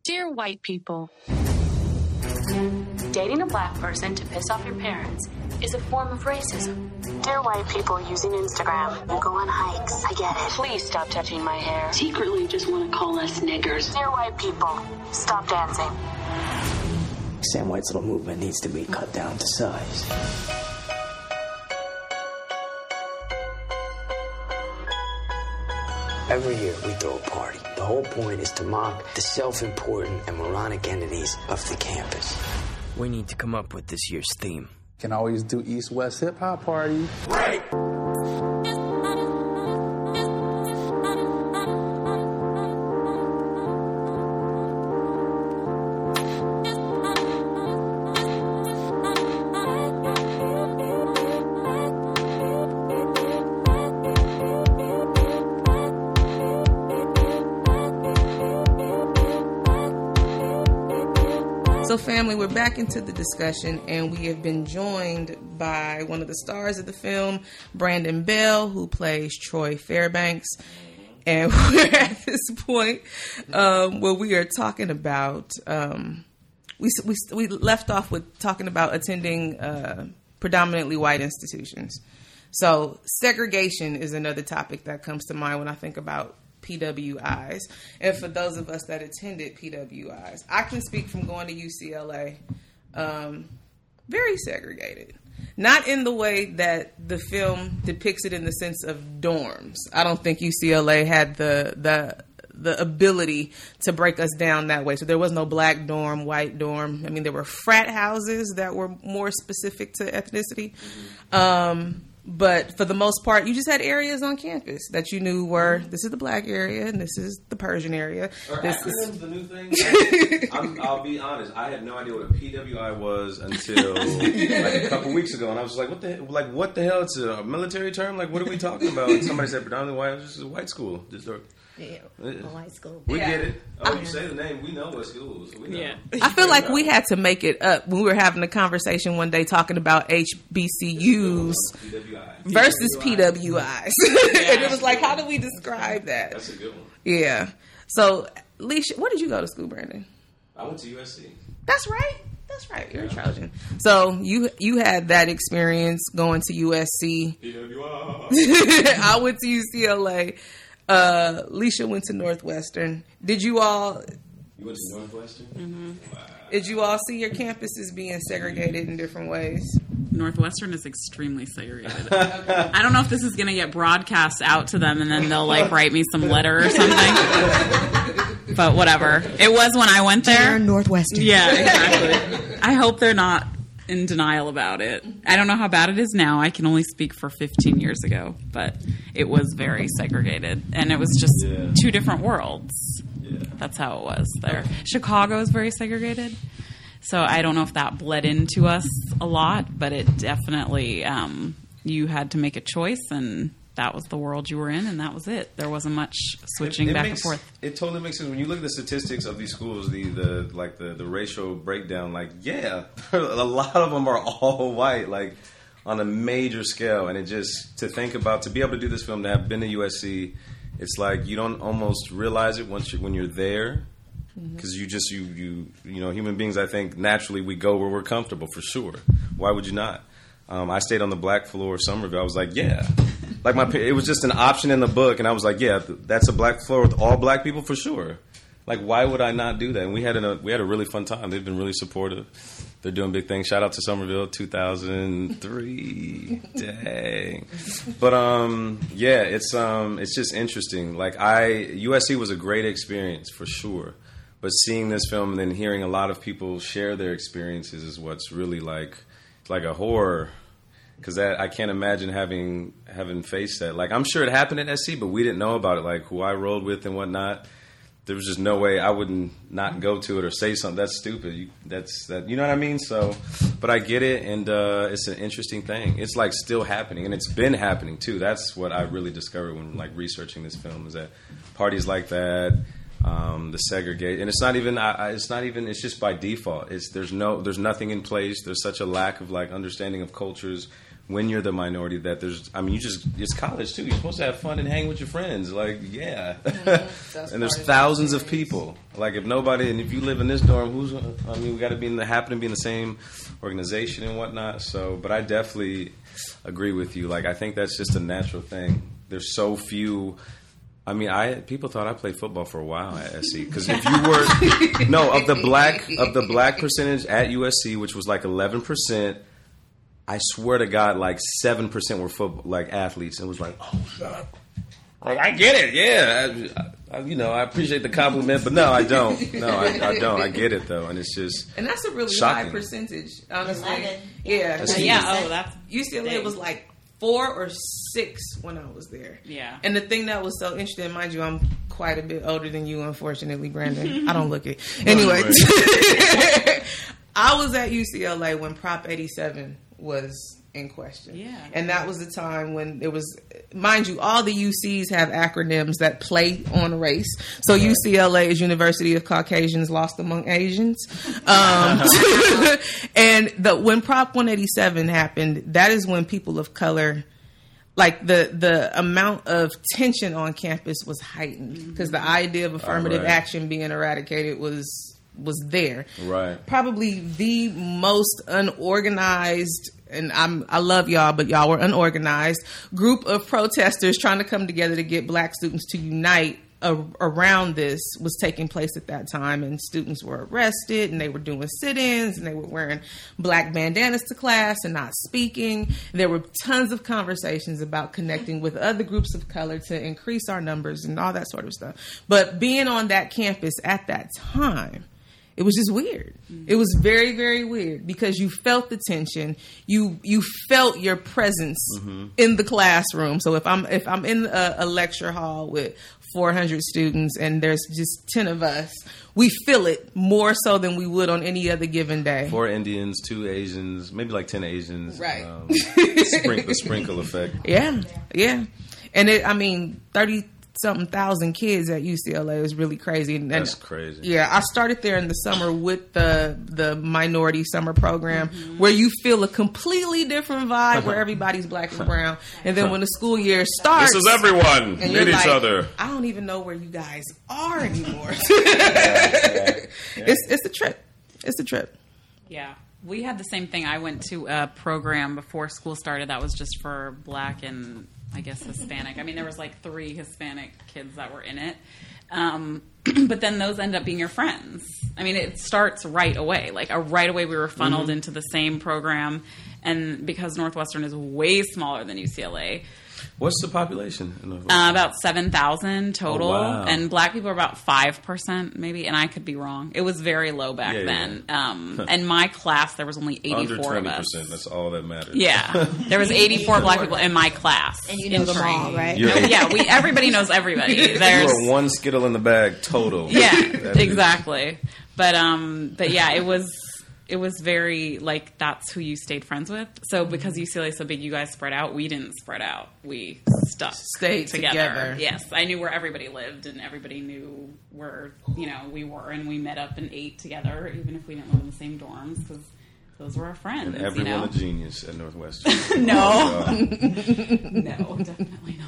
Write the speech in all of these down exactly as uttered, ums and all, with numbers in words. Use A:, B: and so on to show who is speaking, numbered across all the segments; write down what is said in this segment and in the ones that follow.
A: Dear white people, dating a black person to piss off your parents is a form of racism.
B: Dear white people using Instagram, you go on hikes, I get it.
A: Please stop touching my hair.
C: Secretly just want to call us niggers.
B: Dear white people, stop dancing.
D: Sam White's little movement needs to be cut down to size. Every year we throw a party. The whole point is to mock the self-important and moronic entities of the campus. We need to come up with this year's theme.
E: Can always do East-West hip-hop party.
D: Right!
F: So family, we're back into the discussion, and we have been joined by one of the stars of the film, Brandon Bell, who plays Troy Fairbanks. And we're at this point um, where we are talking about, um, we, we we left off with talking about attending uh, predominantly white institutions. So segregation is another topic that comes to mind when I think about P W Is. And for those of us that attended P W Is, I can speak from going to U C L A, um, very segregated. Not in the way that the film depicts it in the sense of dorms. I don't think U C L A had the the the ability to break us down that way. So there was no black dorm, white dorm. I mean, there were frat houses that were more specific to ethnicity. Um But for the most part, you just had areas on campus that you knew were, this is the black area and this is the Persian area.
G: Are
F: this
G: acronyms
F: is
G: the new thing? Like, I'm, I'll be honest. I had no idea what a P W I was until like a couple weeks ago, and I was like, "What the like? What the hell? It's a military term? Like, what are we talking about?" And somebody said predominantly white. It was just a white school. Just a,
H: Yeah, a white school.
G: We
F: Yeah.
G: get it. Oh, you say the name. We know what schools. We know.
H: Yeah.
F: I feel like we had to make it up when we were having a conversation one day talking about H B C Us
G: P W I.
F: versus P W Is. And it was like, how do we describe that?
G: That's a good one.
F: Yeah. So, Leisha, where did you go to school, Brandon?
G: I went to U S C.
F: That's right. That's right. You're a Trojan. So you you had that experience going to U S C.
G: P W I.
F: I went to U C L A. Uh, Leisha went to Northwestern. Did you all?
G: You went to Northwestern?
H: Mm-hmm.
G: Wow.
F: Did you all see your campuses being segregated in different ways?
H: Northwestern is extremely segregated. I don't know if this is going to get broadcast out to them and then they'll like write me some letter or something. But whatever. It was when I went there.
F: Northwestern.
H: Yeah, exactly. I hope they're not in denial about it. I don't know how bad it is now. I can only speak for fifteen years ago, but it was very segregated. And it was just
G: Yeah.
H: two different worlds.
G: Yeah.
H: That's how it was there. Chicago is very segregated. So I don't know if that bled into us a lot, but it definitely, um, you had to make a choice, and that was the world you were in, and that was it. There wasn't much switching
G: It- it
H: back
G: makes-
H: and forth.
G: It totally makes sense when you look at the statistics of these schools, the, the like the, the racial breakdown. Like, yeah, a lot of them are all white, like on a major scale. And it just to think about to be able to do this film, to have been to U S C, it's like you don't almost realize it once you when you're there, because you just you you you know human beings. I think naturally we go where we're comfortable for sure. Why would you not? Um, I stayed on the black floor of Somerville. I was like, yeah. Like my, it was just an option in the book, and I was like, yeah, that's a black floor with all black people for sure. Like, why would I not do that? And we had a we had a really fun time. They've been really supportive. They're doing big things. Shout out to Somerville, two thousand three. Dang. But um, yeah, it's um, it's just interesting. Like I, U S C was a great experience for sure. But seeing this film and then hearing a lot of people share their experiences is what's really like, like a horror. Because that I can't imagine having having faced that. Like I'm sure it happened at S C, but we didn't know about it. Like who I rolled with and whatnot. There was just no way I wouldn't not go to it or say something. That's stupid. You, that's that. You know what I mean? So, but I get it, and uh, it's an interesting thing. It's like still happening, and it's been happening too. That's what I really discovered when like researching this film is that parties like that, um, the segregate, and it's not even. I, it's not even. It's just by default. It's there's no. There's nothing in place. There's such a lack of like understanding of cultures. when you're the minority that there's, I mean, you just, it's college too. You're supposed to have fun and hang with your friends. Like, yeah. Mm-hmm. And there's thousands of people. Like, if nobody, and if you live in this dorm, who's, I mean, we got to be in the, happen to be in the same organization and whatnot. So, but I definitely agree with you. Like, I think that's just a natural thing. There's so few. I mean, I people thought I played football for a while at S C because if you were no of the black of the black percentage at U S C, which was like eleven percent, I swear to God, like seven percent were football like athletes, and it was like, oh God, like I get it, yeah, I, I, you know, I appreciate the compliment, but no, I don't, no, I, I don't, I get it though, and it's just
F: and that's a really
G: shocking.
F: high percentage, honestly.
B: eleven.
F: Yeah,
G: That's
H: yeah.
G: huge.
H: Oh, that's
F: U C L A
H: big.
F: was like four or six when I was there.
H: Yeah.
F: And the thing that was so interesting, mind you, I'm quite a bit older than you, unfortunately, Brandon. I don't look it. Anyway, I was at U C L A when Prop eighty-seven was in question.
H: Yeah.
F: And that was the time when it was, mind you, all the U Cs have acronyms that play on race. So U C L A is University of Caucasians Lost Among Asians. Um, and the when Prop one eighty-seven happened, that is when people of color, like the, the amount of tension on campus was heightened because the idea of affirmative
G: right.
F: action being eradicated was was there.
G: Right.
F: Probably the most unorganized, and I'm I love y'all, but y'all were unorganized, group of protesters trying to come together to get black students to unite a, around this was taking place at that time, and students were arrested and they were doing sit-ins and they were wearing black bandanas to class and not speaking. There were tons of conversations about connecting with other groups of color to increase our numbers and all that sort of stuff. But being on that campus at that time, it was just weird. It was very, very weird because you felt the tension. You you felt your presence mm-hmm. in the classroom. So if I'm if I'm in a, a lecture hall with four hundred students and there's just ten of us, we feel it more so than we would on any other given day.
G: Four Indians, two Asians, maybe like ten Asians.
F: Right.
G: Um, sprink, the sprinkle effect.
F: Yeah, yeah. And it, I mean, thirty something thousand kids at U C L A is really crazy. And,
G: That's crazy.
F: Yeah, I started there in the summer with the the minority summer program mm-hmm. where you feel a completely different vibe where everybody's black and brown. And then when the school year starts,
G: this is everyone.
F: And
G: Meet each
F: like,
G: other.
F: I don't even know where you guys are anymore.
G: yeah, yeah, yeah.
F: It's it's a trip. It's a trip.
H: Yeah. We had the same thing. I went to a program before school started that was just for black and I guess Hispanic. I mean, there was like three Hispanic kids that were in it. Um, but then those end up being your friends. I mean, it starts right away. Like a right away we were funneled mm-hmm. into the same program. And because Northwestern is way smaller than U C L A.
G: What's the population?
H: Uh, about seven thousand total.
G: Oh, wow.
H: And black people are about five percent maybe. And I could be wrong. It was very low back
G: yeah,
H: then.
G: Yeah.
H: Um, and my class, there was only eighty-four
G: Under
H: of us.
G: That's all that matters.
H: Yeah. There was eighty-four black people in my class.
B: And you know them all, right?
H: No, yeah, we everybody knows everybody. There's
G: you are one Skittle in the bag total.
H: Yeah, exactly. But um, but yeah, it was it was very like that's who you stayed friends with. So because U C L A is so big, you guys spread out. We didn't spread out. We stuck
F: Stayed
H: together.
F: together.
H: Yes, I knew where everybody lived, and everybody knew where you know we were, and we met up and ate together, even if we didn't live in the same dorms because. Those were our friends.
G: And everyone
H: you know?
G: a genius at Northwestern.
H: no.
G: Oh,
H: no, definitely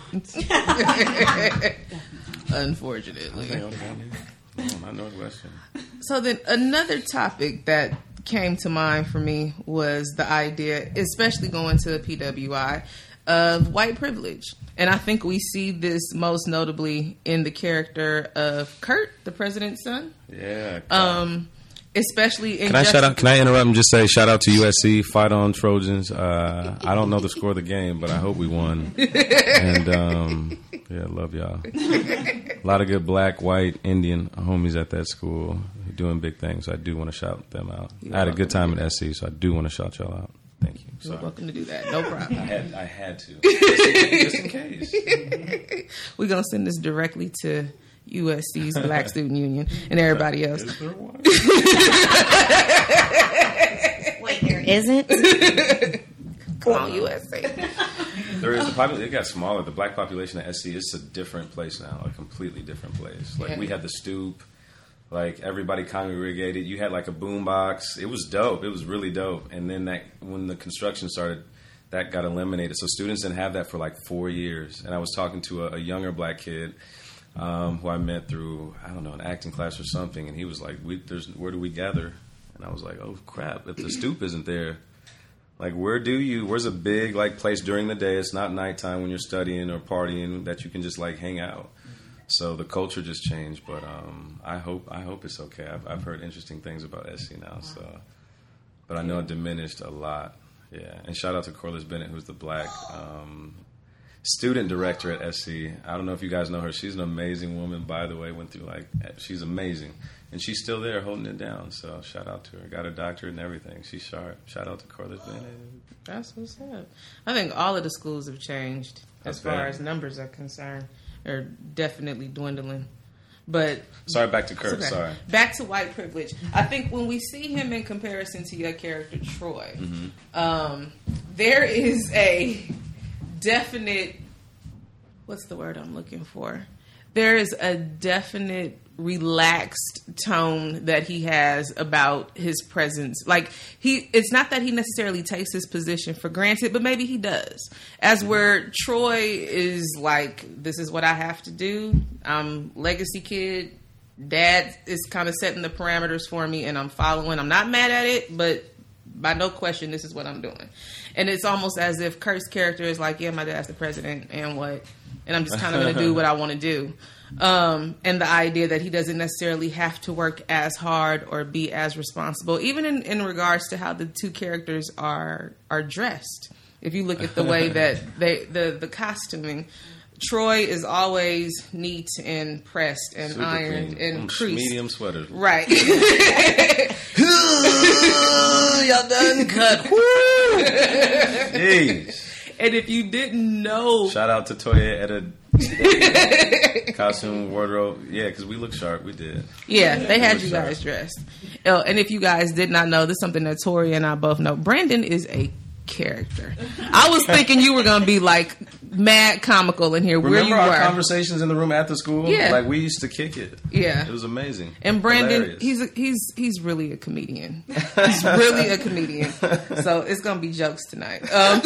H: not.
F: Unfortunately.
G: no, not Northwestern.
F: So then another topic that came to mind for me was the idea, especially going to the P W I, of white privilege. And I think we see this most notably in the character of Kurt, the president's son.
G: Yeah.
F: Um, especially in
G: Can I
F: just-
G: shout out? Can I interrupt and just say shout out to U S C, fight on Trojans. Uh, I don't know the score of the game, but I hope we won. And um, yeah, love y'all. A lot of good black, white, Indian homies at that school doing big things. So I do want to shout them out.
F: You're
G: I had a good time
F: welcome.
G: at S C, so I do want to shout y'all out. Thank you.
F: You're
G: Sorry.
F: welcome to do that. No problem.
G: I had, I had to. Just in case.
F: We're going to send this directly to U S C's Black Student Union and everybody else.
G: Is there one?
B: Wait, there isn't?
F: Come on, U S C.
G: There is a population. It got smaller. The black population at S C is a different place now, a completely different place. Like
F: Yeah.
G: we had the stoop, like everybody congregated. You had like a boom box. It was dope. It was really dope. And then that when the construction started, that got eliminated. So students didn't have that for like four years. And I was talking to a, a younger black kid um, who I met through, I don't know, an acting class or something. And he was like, we, there's, where do we gather? And I was like, oh, crap, if the stoop isn't there, like, where do you, where's a big, like, place during the day? It's not nighttime when you're studying or partying that you can just, like, hang out. So the culture just changed. But um, I hope I hope it's okay. I've, I've heard interesting things about S C now. So, but I know it diminished a lot. Yeah. And shout out to Corliss Bennett, who's the black um, student director at S C. I don't know if you guys know her. She's an amazing woman, by the way. Went through, like, she's amazing. And she's still there holding it down. So shout out to her. Got her doctorate and everything. She's sharp. Shout out to Corliss Bennett.
F: That's what's up. I think all of the schools have changed as far as numbers are concerned. Are definitely dwindling. But
G: sorry, back to Kurt. Okay. Sorry.
F: Back to white privilege. I think when we see him in comparison to your character Troy, mm-hmm. um, there is a definite, what's the word I'm looking for? There is a definite relaxed tone that he has about his presence. Like, he, it's not that he necessarily takes his position for granted, but maybe he does. As where Troy is like, this is what I have to do. I'm legacy kid. Dad is kind of setting the parameters for me and I'm following. I'm not mad at it, but by no question, this is what I'm doing. And it's almost as if Kurt's character is like, yeah, my dad's the president and what? And I'm just kind of going to do what I want to do. Um, and the idea that he doesn't necessarily have to work as hard or be as responsible, even in, in regards to how the two characters are are dressed. If you look at the way that they the, the costuming, Troy is always neat and pressed and Super ironed clean. and creased.
G: Medium sweaters.
F: Right. Y'all done cut.
G: Jeez.
F: And if you didn't know...
G: Shout out to Toya at a costume wardrobe. Yeah, because we look sharp. We did.
F: Yeah, they had you guys dressed. Oh, and if you guys did not know, this is something that Tori and I both know. Brandon is a character. I was thinking you were going to be like mad comical in here.
G: Remember
F: where you
G: our
F: were.
G: conversations in the room at the school?
F: Yeah.
G: Like, we used to kick it.
F: Yeah.
G: It was amazing.
F: And Brandon,
G: Hilarious.
F: he's a, he's he's really a comedian. He's really a comedian. So it's going to be jokes tonight. Um,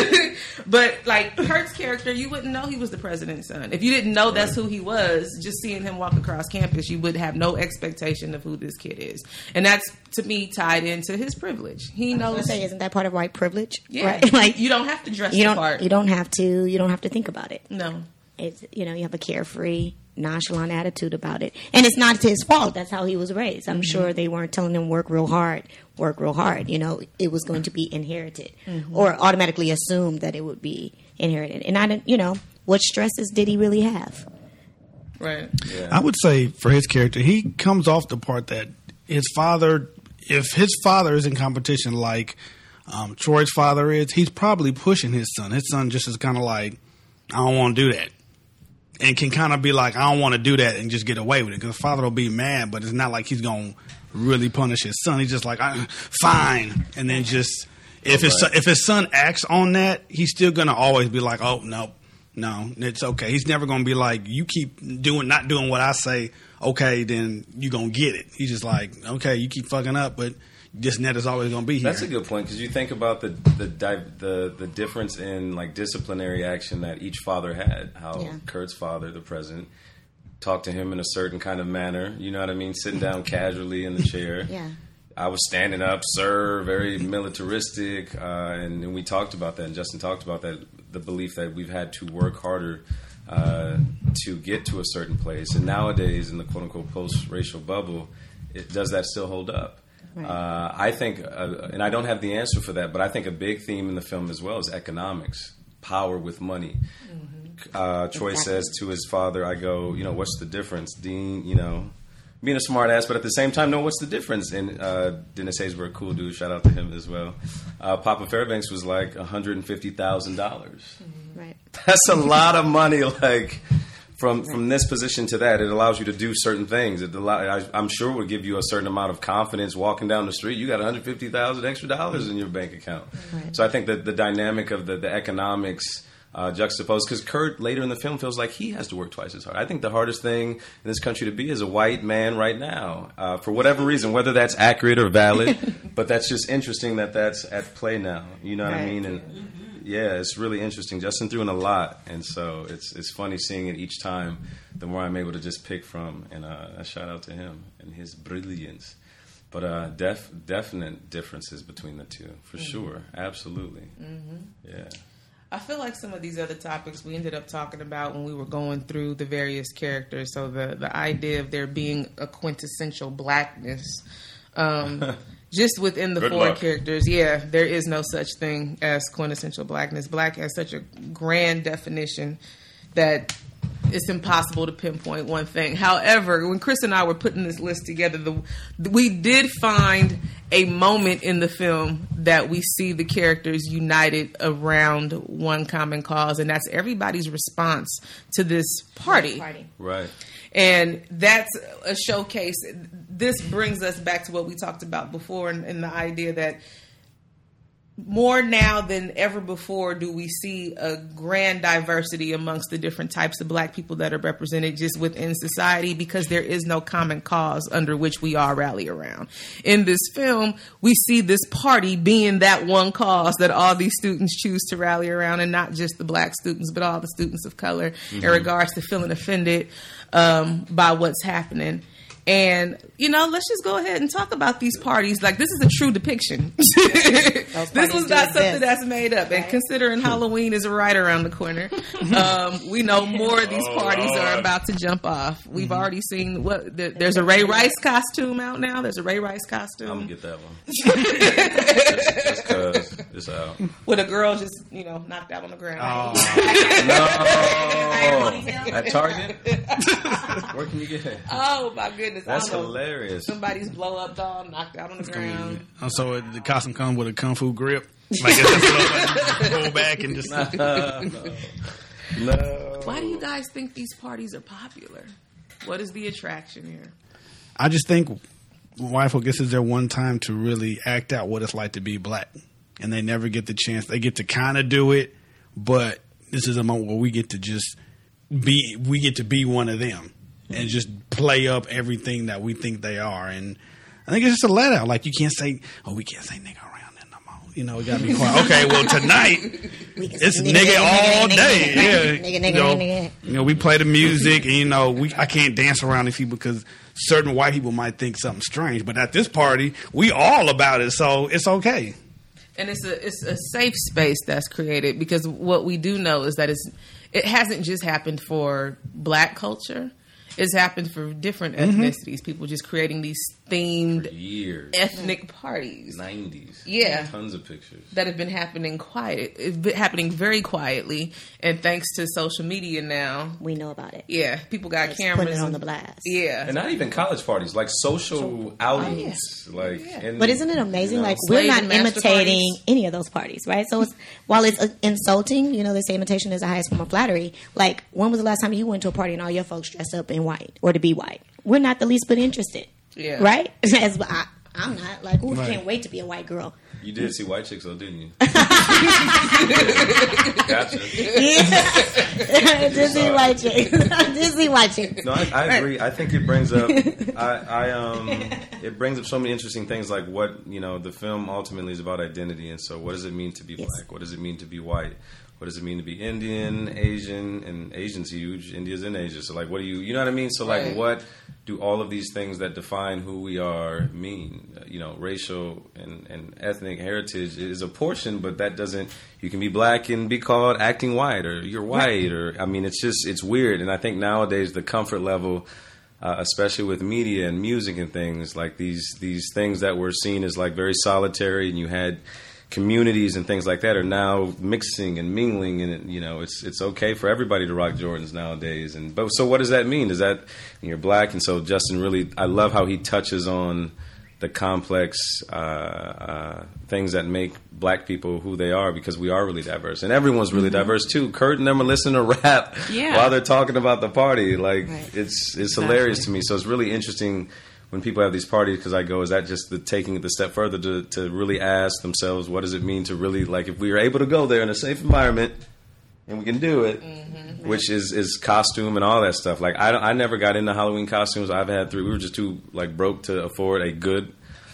F: but, like, Kurt's character, you wouldn't know he was the president's son. If you didn't know that's who he was, just seeing him walk across campus, you would have no expectation of who this kid is. And that's, to me, tied into his privilege. He knows.
I: I was gonna say, isn't that part of white privilege?
F: Yeah.
I: Right? Like,
F: you don't have to dress
I: you
F: the
I: don't,
F: part.
I: You don't have to. You don't have to think about it.
F: No.
I: It's, you know, you have a carefree, nonchalant attitude about it. And it's not his fault. That's how he was raised. I'm mm-hmm. sure they weren't telling him work real hard, work real hard. You know, it was going to be inherited mm-hmm. or automatically assumed that it would be inherited. And I didn't, you know, what stresses did he really have?
F: Right.
J: Yeah. I would say for his character, he comes off the part that his father, if his father is in competition like um, Troy's father is, he's probably pushing his son. His son just is kind of like, I don't want to do that. And can kind of be like, I don't want to do that and just get away with it. Because father will be mad, but it's not like he's going to really punish his son. He's just like, fine. And then just, if his, son, if his son acts on that, he's still going to always be like, oh, no, no, it's okay. He's never going to be like, you keep doing, not doing what I say, okay, then you're going to get it. He's just like, okay, you keep fucking up, but this net is always going to be here.
G: That's a good point, because you think about the the, the the difference in like disciplinary action that each father had. How yeah. Kurt's father, the president, talked to him in a certain kind of manner. You know what I mean? Sitting down casually in the chair.
I: Yeah.
G: I was standing up, sir, very militaristic, uh, and, and we talked about that. And Justin talked about that, the belief that we've had to work harder uh, to get to a certain place. And nowadays, in the quote unquote post-racial bubble, it, does that still hold up? Right. Uh, I think, uh, and I don't have the answer for that, but I think a big theme in the film as well is economics, power with money. Mm-hmm. Uh, Troy exactly. says to his father, I go, you know, what's the difference? Dean, you know, being a smart ass, but at the same time, no, what's the difference? And uh, Dennis Haysbert, cool dude, shout out to him as well. Uh, Papa Fairbanks was like one hundred fifty thousand dollars.
I: Mm-hmm. Right.
G: That's a lot of money, like... From from this position to that, it allows you to do certain things. It allow, I, I'm sure would give you a certain amount of confidence walking down the street. You got one hundred fifty thousand extra dollars in your bank account. Right. So I think that the dynamic of the, the economics uh, juxtaposed, because Kurt later in the film feels like he has to work twice as hard. I think the hardest thing in this country to be is a white man right now, uh, for whatever reason, whether that's accurate or valid. But that's just interesting that that's at play now. You know what right. I mean? And yeah, it's really interesting. Justin threw in a lot, and so it's it's funny seeing it each time. The more I'm able to just pick from, and uh, a shout out to him and his brilliance. But uh, def, definite differences between the two, for mm-hmm. sure, absolutely. Mm-hmm. Yeah.
F: I feel like some of these other topics we ended up talking about when we were going through the various characters. So the the idea of there being a quintessential blackness. Um, Just within the
G: Good
F: four
G: luck.
F: characters, yeah, there is no such thing as quintessential blackness. Black has such a grand definition that it's impossible to pinpoint one thing. However, when Chris and I were putting this list together, the, we did find a moment in the film that we see the characters united around one common cause, and that's everybody's response to this party.
I: Party.
G: Right.
F: And that's a showcase. This brings us back to what we talked about before, and, and the idea that more now than ever before do we see a grand diversity amongst the different types of black people that are represented just within society, because there is no common cause under which we all rally around. In this film, we see this party being that one cause that all these students choose to rally around, and not just the black students, but all the students of color, mm-hmm. in regards to feeling offended um, by what's happening. And, you know, let's just go ahead and talk about these parties. Like, this is a true depiction. This was not something that's made up. And considering Halloween is right around the corner, um, we know more of these parties are about to jump off. We've mm-hmm. already seen what there, there's a Ray Rice costume out now. There's a Ray Rice costume.
G: I'm going to get that one. Just because it's out.
F: With a girl just, you know, knocked out on the ground.
G: Oh. No. At Target? Where can you get it?
F: Oh, my goodness.
G: That's hilarious.
F: Somebody's blow up doll knocked out on the ground.
J: Oh, so it, the costume comes with a kung fu grip? Like, it's like pull back and just...
G: No, no. No.
F: Why do you guys think these parties are popular? What is the attraction here?
J: I just think white folk, this is their one time to really act out what it's like to be black. And they never get the chance. They get to kind of do it, but this is a moment where we get to just be, we get to be one of them. And just play up everything that we think they are. And I think it's just a let out. Like, you can't say, oh, we can't say nigga around there no more. You know, we got to be quiet. Okay, well, tonight, it's nigga, nigga all nigga, day. Nigga, yeah. Nigga, nigga, you know, nigga. You know, we play the music, and, you know, we I can't dance around these people because certain white people might think something strange. But at this party, we all about it, so it's okay.
F: And it's a it's a safe space that's created, because what we do know is that it's it hasn't just happened for black culture. It's happened for different ethnicities. Mm-hmm. People just creating these themed
G: for years.
F: ethnic parties.
G: nineties.
F: Yeah.
G: Tons of pictures. That
F: have been happening quiet. It's been happening very quietly. And thanks to social media now,
I: we know about it.
F: Yeah. People got
I: it's
F: cameras.
I: Putting it on the blast.
F: Yeah.
G: And not even college parties, like social outings. Oh, yeah. Like,
F: yeah.
G: and,
I: but isn't it amazing?
G: You know,
I: like, we're not imitating parties. Any of those parties, right? So it's, while it's uh, insulting, you know, they say imitation is the highest form of flattery. Like, when was the last time you went to a party and all your folks dressed up in white or to be white? We're not the least bit interested.
F: Yeah.
I: Right? As I, I'm not. Like, ooh,
J: right.
I: Can't wait to be a white girl.
G: You did see white chicks, though, didn't you?
I: Gotcha. Yeah. Did see white chicks. Did see white chicks.
G: No, I, I agree. I think it brings up. I, I um, it brings up so many interesting things, like what you know. The film ultimately is about identity, and so what does it mean to be
I: yes.
G: black? What does it mean to be white? What does it mean to be Indian, Asian, and Asian's huge. India's in Asia, so like, what do you, you know what I mean? So like,
F: right.
G: what do all of these things that define who we are mean? Uh, you know, racial and, and ethnic heritage is a portion, but that doesn't. You can be black and be called acting white, or you're white, or I mean, it's just it's weird. And I think nowadays the comfort level, uh, especially with media and music and things like these these things that were seen as like very solitary, and you had communities and things like that are now mixing and mingling, and it, you know it's it's okay for everybody to rock Jordans nowadays. And but so what does that mean? Does that you're black? And so Justin really, I love how he touches on the complex uh, uh, things that make black people who they are, because we are really diverse, and everyone's really mm-hmm. diverse too. Kurt and them are listening to rap
H: yeah.
G: while they're talking about the party. Like
I: right.
G: it's it's
H: exactly.
G: hilarious to me. So it's really interesting when people have these parties, because I go, is that just the taking it the step further to, to really ask themselves, what does it mean to really, like, if we are able to go there in a safe environment and we can do it, mm-hmm. which is, is costume and all that stuff. Like, I, I never got into Halloween costumes. I've had three. We were just too, like, broke to afford a good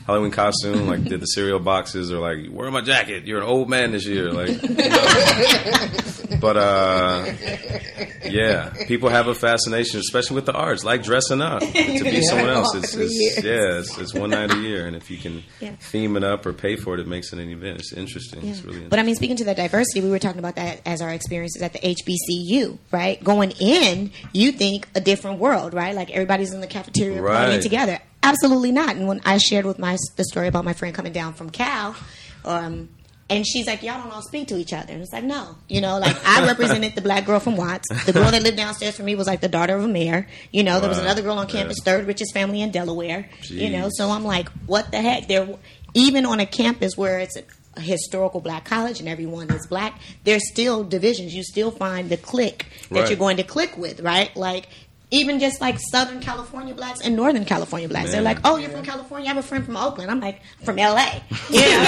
G: Halloween costume, like did the cereal boxes, or like, wear my jacket, you're an old man this year. Like, you know. But, uh, yeah, people have a fascination, especially with the arts, like dressing up to be someone else. It's, it's yeah, it's, it's one night a year, and if you can yeah. theme it up or pay for it, it makes it an event. It's interesting.
I: Yeah.
G: It's really interesting.
I: But I mean, speaking to that diversity, we were talking about that as our experiences at the H B C U, right? Going in, you think a different world, right? Like everybody's in the cafeteria
G: right.
I: partying together. Absolutely not. And when I shared with my the story about my friend coming down from Cal, um, and she's like, y'all don't all speak to each other. And it's like, no. You know, like, I represented the black girl from Watts. The girl that lived downstairs from me was like the daughter of a mayor. You know, there was another girl on campus, yeah. third richest family in Delaware. Jeez. You know, so I'm like, what the heck? There, even on a campus where it's a, a historical black college and everyone is black, there's still divisions. You still find the clique that right. you're going to click with, right? Like, even just like Southern California blacks and Northern California blacks. Man. They're like, oh, you're from California? I have a friend from Oakland. I'm like, from L A. You know,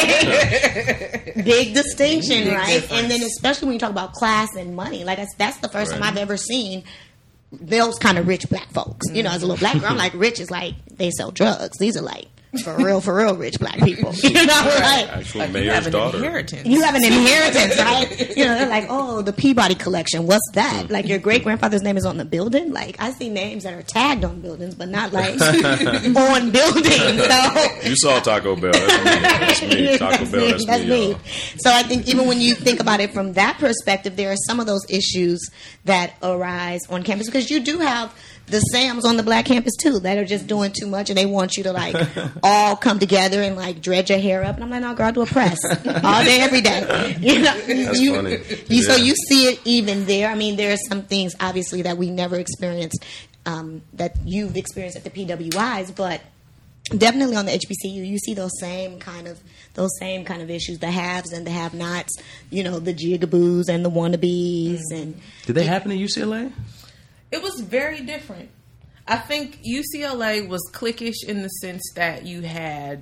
I: like, big distinction, big right? Difference. And then especially when you talk about class and money, like that's, that's the first right. time I've ever seen those kind of rich black folks. You know, as a little black girl, I'm like, rich is like, they sell drugs. These are like, for real, for real, rich black people. You know, right?
G: Actual
F: like
G: mayor's
F: you have an
G: daughter.
F: Inheritance.
I: You have an inheritance, right? You know, they're like, oh, the Peabody collection. What's that? Like your great grandfather's name is on the building. Like I see names that are tagged on buildings, but not like on buildings. So
G: you saw Taco Bell. That's me. That's me. Taco
I: that's
G: Bell.
I: Me.
G: That's,
I: that's
G: me.
I: me. So I think even when you think about it from that perspective, there are some of those issues that arise on campus because you do have the Sams on the black campus too that are just doing too much and they want you to like all come together and like dread your hair up and I'm like, no girl, I do a press all day every day. You know,
G: That's
I: you,
G: funny.
I: You,
G: yeah.
I: So you see it even there. I mean, there are some things obviously that we never experienced um, that you've experienced at the P W Is, but definitely on the H B C U, you see those same kind of those same kind of issues, the haves and the have-nots. You know, the jigaboos and the wannabes. Mm. And
G: did they happen at U C L A?
F: It was very different. I think U C L A was cliquish in the sense that you had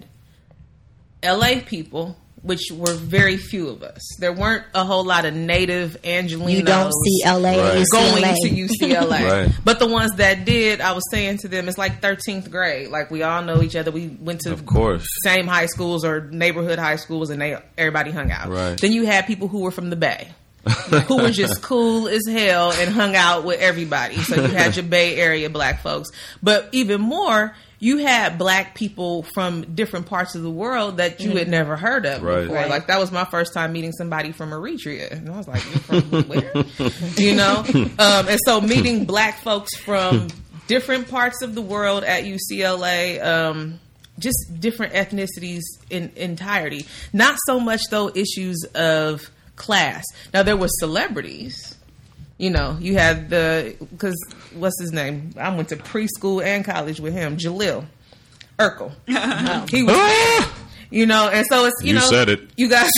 F: L A people, which were very few of us. There weren't a whole lot of native Angelinos.
I: You don't see L A right.
F: going to U C L A.
G: Right.
F: But the ones that did, I was saying to them, it's like thirteenth grade. Like we all know each other. We went to
G: of course.
F: same high schools or neighborhood high schools, and they everybody hung out.
G: Right.
F: Then you had people who were from the Bay. who were just cool as hell and hung out with everybody. So you had your Bay Area black folks. But even more, you had black people from different parts of the world that you mm-hmm. had never heard of
G: right.
F: before.
G: Right.
F: Like, that was my first time meeting somebody from Eritrea. And I was like, you're from where? You know? Um, and so meeting black folks from different parts of the world at U C L A, um, just different ethnicities in entirety. Not so much, though, issues of class. Now there were celebrities, you know, you had the, because what's his name? I went to preschool and college with him, Jalil Urkel. He was there, you know, and so it's, you,
G: you
F: know,
G: said it.
F: You guys,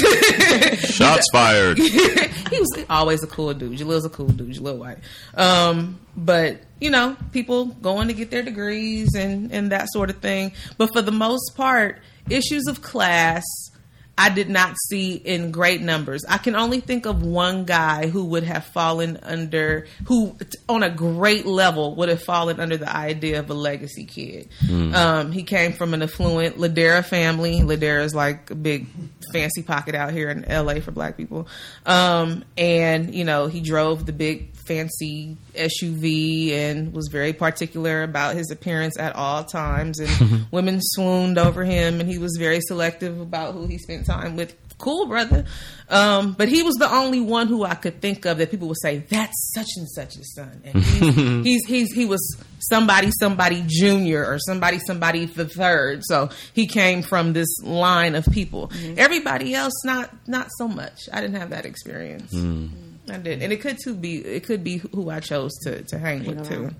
G: shots fired.
F: He was always a cool dude. Jalil's a cool dude. Jalil White. Um, but you know, people going to get their degrees and and that sort of thing. But for the most part, issues of class, I did not see in great numbers. I can only think of one guy who would have fallen under, who on a great level would have fallen under the idea of a legacy kid. Mm. Um, he came from an affluent Ladera family. Ladera is like a big fancy pocket out here in L A for black people. Um, and, you know, he drove the big fancy S U V and was very particular about his appearance at all times, and women swooned over him, and he was very selective about who he spent time with. Cool brother. Um, but he was the only one who I could think of that people would say, that's such and such's son. And he's, he's, he's, he was somebody, somebody junior or somebody, somebody the third. So he came from this line of people. Mm-hmm. Everybody else, not, not so much. I didn't have that experience. Mm. I did, and it could too be. It could be who I chose to, to hang with too.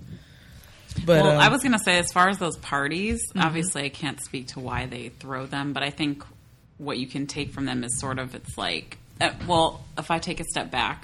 F: But
H: well,
F: um,
H: I was gonna say, as far as those parties, mm-hmm. obviously I can't speak to why they throw them, but I think what you can take from them is sort of it's like, uh, well, if I take a step back,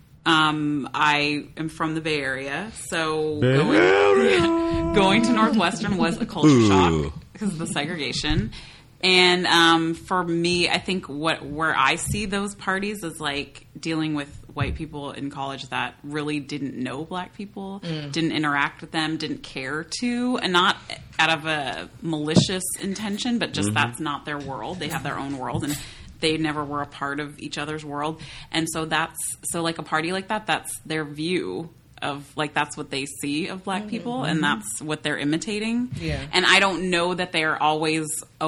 H: um, I am from the Bay Area, so
G: Bay
H: going,
G: Area.
H: going to Northwestern was a culture Ooh. shock because of the segregation. And um, for me, I think what where I see those parties is like dealing with white people in college that really didn't know black people,
F: Mm.
H: didn't interact with them, didn't care to, and not out of a malicious intention, but just
K: Mhm.
H: that's not their world. They have their own world, and they never were a part of each other's world. And so that's, so like a party like that, that's their view of, like, that's what they see of black people,
F: Mhm.
H: and that's what they're imitating.
F: Yeah.
H: And I don't know that they're always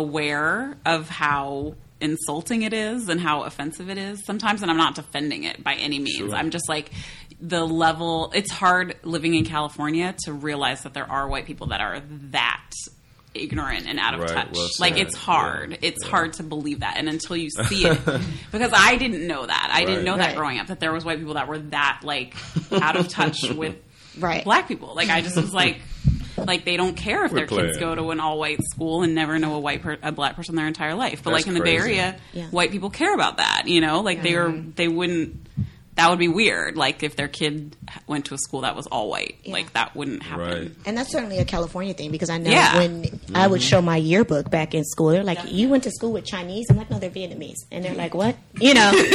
H: aware of how insulting it is and how offensive it is sometimes, and I'm not defending it by any means.
K: Sure.
H: I'm just like, the level, it's hard living in California to realize that there are white people that are that ignorant and out of
G: Right,
H: touch.
G: well
H: Like,
G: said.
H: it's hard.
G: Yeah,
H: It's
G: yeah.
H: hard to believe that. And until you see it, because I didn't know that. I didn't
G: Right.
H: know that
I: Right.
H: growing up, that there was white people that were that, like, out of touch with
I: Right.
H: black people. Like, I just was like, like, they don't care if
G: We're
H: their kids
G: playing.
H: go to an all-white school and never know a white per- a black person their entire life. But
G: That's
H: like in the Bay
G: crazy.
H: Area,
I: Yeah.
H: white people care about that. You know, like they were, they wouldn't. That would be weird. Like if their kid went to a school that was all white,
I: Yeah.
H: like that wouldn't happen.
G: Right.
I: And that's certainly a California thing because I know
H: Yeah.
I: when I would show my yearbook back in school, they're like, "You went to school with Chinese?" I'm like, "No, they're Vietnamese." And they're like, "What?" You know, like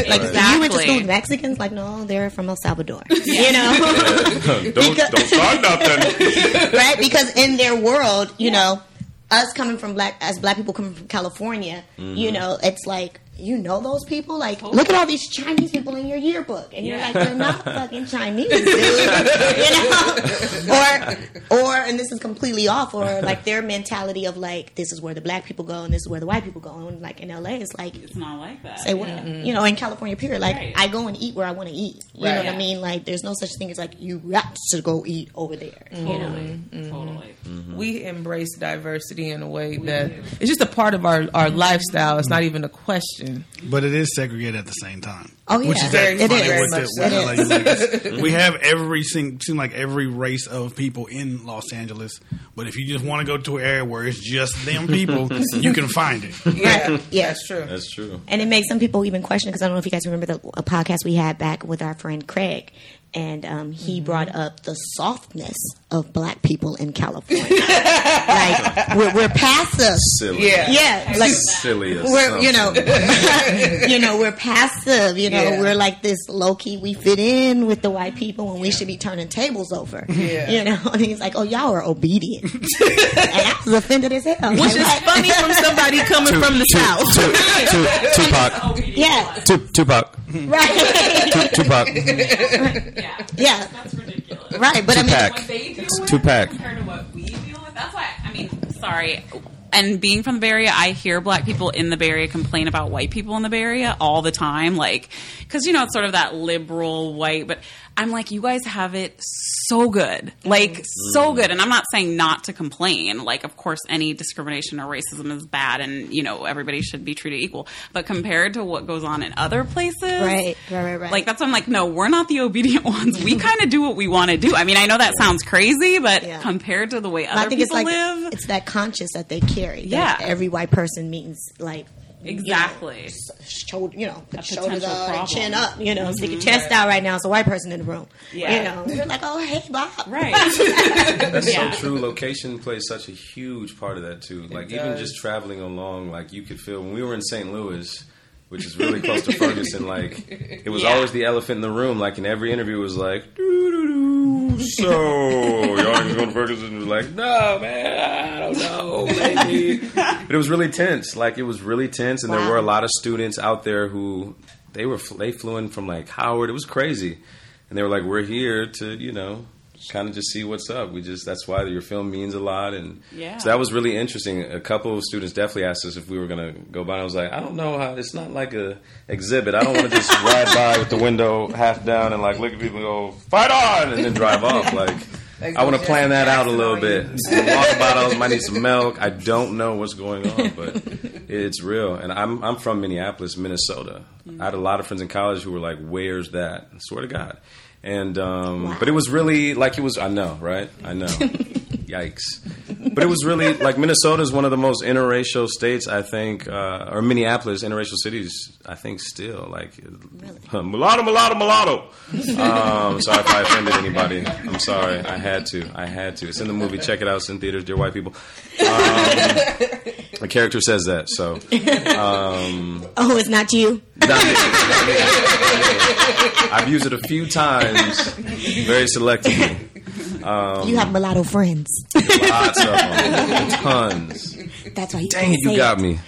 I: you went to school with Mexicans? Like, no, they're from El Salvador. You know,
G: don't don't start nothing.
I: right? Because in their world, you know, us coming from black as black people coming from California, you know, it's like. You know those people? Like, look at all these Chinese people in your yearbook, and you're
H: Yeah.
I: like, they're not fucking Chinese, dude. You know, or or and this is completely off. Or like their mentality of like, this is where the black people go, and this is where the white people go. And like in L A, it's like
H: It's not like that.
I: say what you know in California, period. Like
H: Right.
I: I go and eat where I want to eat. You
F: Right.
I: know what
H: Yeah.
I: I mean? Like there's no such thing as like you got to go eat over there. You know?
H: Totally, totally.
F: We embrace diversity in a way that it's just a part of our, our lifestyle. It's not even a question.
J: But it is segregated at the same time.
I: Oh, yeah.
J: Which is
F: Very-
J: that
F: it
J: funny
F: is. Very
J: with
F: much
J: the,
F: so.
J: with
F: It
J: L A Lakers. We have every seem, seem like every race of people in Los Angeles. But if you just want to go to an area where it's just them people, you can find it.
F: Yeah,
I: Yeah.
F: that's true.
G: That's true.
I: And it makes some people even question because I don't know if you guys remember the a podcast we had back with our friend Craig, and um, he brought up the softness of black people in California. Like we're, we're passive.
G: Silly.
F: Yeah.
I: Yeah, like
G: Silly as
I: we're you know,
G: something.
I: you know we're passive. You know
F: Yeah.
I: we're like this low key. We fit in with the white people when we should be turning tables over.
F: Yeah.
I: You know, and he's like, "Oh, y'all are obedient," and I was offended as hell.
F: Which
I: Like,
F: is
I: what?
F: funny from somebody coming from the South.
G: Tupac.
I: Yeah,
G: Tu- Tupac.
I: right.
G: Tu- Tupac.
H: Yeah,
I: Yeah.
H: that's ridiculous.
I: Right, but I mean,
G: Tupac.
H: What they deal with
G: Tupac.
H: compared to what we deal with. That's why, I mean, sorry. And being from the Bay Area, I hear black people in the Bay Area complain about white people in the Bay Area all the time. Like, because, you know, it's sort of that liberal white, but I'm like, you guys have it so good. Like, so good. And I'm not saying not to complain. Like, of course, any discrimination or racism is bad and, you know, everybody should be treated equal. But compared to what goes on in other places,
I: right, right, right, right.
H: like, that's why I'm like, no, we're not the obedient ones. We kind of do what we want to do. I mean, I know that sounds crazy, but
I: Yeah.
H: compared to the way
I: But I
H: other
I: think it's
H: people
I: like
H: live,
I: it's that conscious that they carry. that
H: Yeah.
I: every white person means like
H: exactly.
I: You know, shoulder, you know,
H: A
I: shoulders
H: potential
I: up,
H: problem.
I: chin up. You know, stick your chest out right now. It's a white person in the room.
H: Yeah.
I: You know, they're like, oh hey Bob,
H: Right.
G: That's
H: Yeah.
G: so true. Location plays such a huge part of that too. Like even
F: does.
G: just traveling along, like you could feel when we were in Saint Louis, which is really close to Ferguson. Like it was
H: Yeah.
G: always the elephant in the room. Like in every interview, it was like, doo, doo, doo, so y'all ain't going to Ferguson? It was like, no man, I don't know, maybe. But it was really tense. Like it was really tense, and there
I: Wow.
G: were a lot of students out there who they were they flew in from like Howard. It was crazy, and they were like, we're here to you know. kind of just see what's up. We just that's why your film means a lot, and
H: Yeah.
G: so that was really interesting. A couple of students definitely asked us if we were going to go by. And I was like, I don't know how. It's not like a exhibit. I don't want to just ride by with the window half down and like look at people and go fight on, and then drive off. Like
F: Like
G: I want to plan that out a little bit.
F: on you.
G: Some water bottles, might need some milk. I don't know what's going on, but it's real. And I'm I'm from Minneapolis, Minnesota. I had a lot of friends in college who were like, "Where's that?" I swear to God. And um,
I: Wow.
G: but it was really like it was. I know, right? I know. Yikes! But it was really like Minnesota is one of the most interracial states, I think, uh, or Minneapolis, interracial cities, I think, still like uh, mulatto, mulatto, mulatto. Um, sorry if I offended anybody. I'm sorry. I had to. I had to. It's in the movie. Check it out. It's in theaters. Dear white people. Um, character says that. So, um,
I: oh, it's not you.
G: Not me. I've used it a few times, very selectively. Um,
I: you have mulatto friends.
G: Lots of them, tons.
I: That's why you
G: dang it, you got me.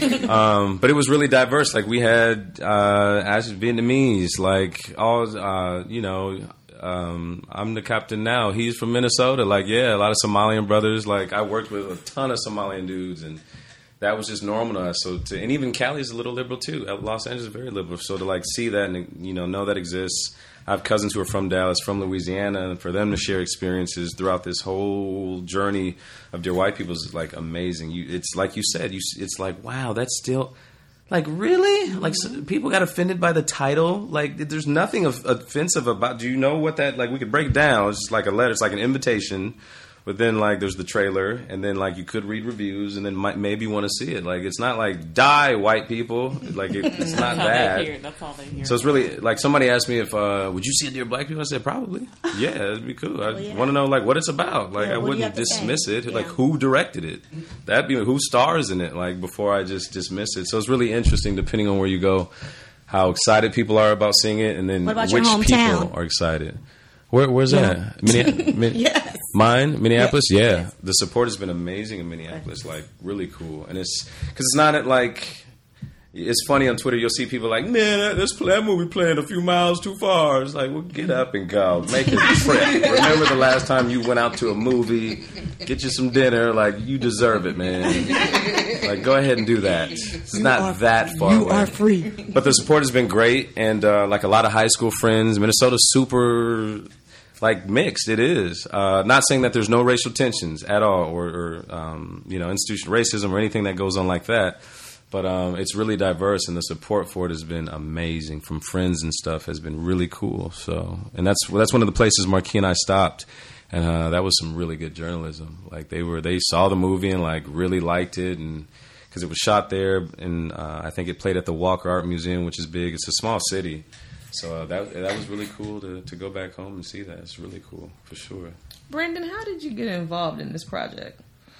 G: Um, but it was really diverse. Like we had uh, as Vietnamese, like all uh, you know. Um, I'm the captain now. He's from Minnesota. Like, yeah, a lot of Somalian brothers. Like, I worked with a ton of Somalian dudes, and that was just normal to us. So, to, and even Cali's a little liberal too. Los Angeles is very liberal. So to like see that and you know know that exists. I have cousins who are from Dallas, from Louisiana, and for them to share experiences throughout this whole journey of Dear White People is like amazing. You, it's like you said. You, it's like wow, that's still. Like, really? Like, so people got offended by the title? Like, there's nothing of, offensive about... Do you know what that... Like, we could break it down. It's just like a letter. It's like an invitation. But then, like, there's the trailer. And then, like, you could read reviews. And then might, maybe want to see it. Like, it's not like, die, white people. Like, it, it's not that.
H: That's all they hear.
G: So it's really... Like, somebody asked me if... Uh, would you see a Dear Black People? I said, probably. Yeah, it'd be cool. I well, yeah. want to know, like, what it's about. Like, yeah, I wouldn't dismiss it. Yeah. Like, who directed it? That'd be... Who stars in it? Like, before I just dismiss it. So it's really interesting, depending on where you go, how excited people are about seeing it, and then which people are excited. Where, where's yeah. that? Minne- Min-
I: yes.
G: Mine? Minneapolis?
I: Yes.
G: Yeah.
I: Yes.
G: The support has been amazing in Minneapolis. Like, really cool. And it's... Because it's not at, like... It's funny on Twitter, you'll see people like, man, this that movie playing a few miles too far. It's like, well, get up and go. Make a trip. Remember the last time you went out to a movie, get you some dinner. Like, you deserve it, man. Like, go ahead and do that. It's you not are, that far
I: you
G: away.
I: You are free.
G: But the support has been great. And, uh, like, a lot of high school friends. Minnesota's super... Like mixed, it is. Uh, not saying that there's no racial tensions at all, or, or um, you know, institutional racism or anything that goes on like that. But um, it's really diverse, and the support for it has been amazing from friends and stuff. Has been really cool. So, and that's that's one of the places Marquis and I stopped, and uh, that was some really good journalism. Like they were, they saw the movie and like really liked it, and because it was shot there, and uh, I think it played at the Walker Art Museum, which is big. It's a small city. So uh, that that was really cool to, to go back home and see that. It's really cool, for sure.
F: Brendan, how did you get involved in this project?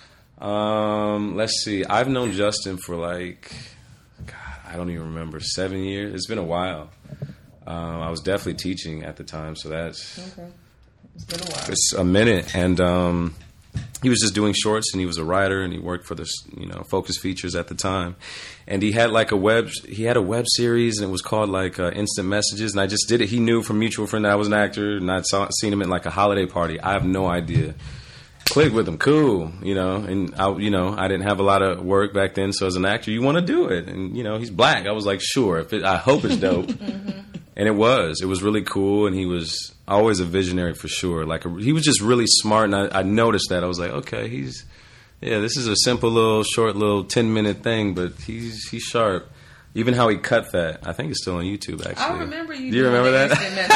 G: Um, let's see. I've known Justin for like, God, I don't even remember, seven years. It's been a while. Um, I was definitely teaching at the time, so that's...
F: Okay. It's been a while.
G: It's a minute. And um, he was just doing shorts, and he was a writer, and he worked for the, you know, Focus Features at the time. And he had like a web, he had a web series, and it was called like uh, Instant Messages. And I just did it. He knew from mutual friend that I was an actor, and I'd saw, seen him at like a holiday party. I have no idea. Clicked with him, cool, you know. And I, you know, I didn't have a lot of work back then, so as an actor, you want to do it. And you know, he's black. I was like, sure. If it, I hope it's dope. Mm-hmm. And it was. It was really cool, and he was always a visionary for sure. Like a, he was just really smart, and I, I noticed that. I was like, okay, he's. Yeah, this is a simple little, short little ten minute thing, but he's he's sharp. Even how he cut that, I think it's still on YouTube. Actually,
F: I remember you.
G: Do you remember that?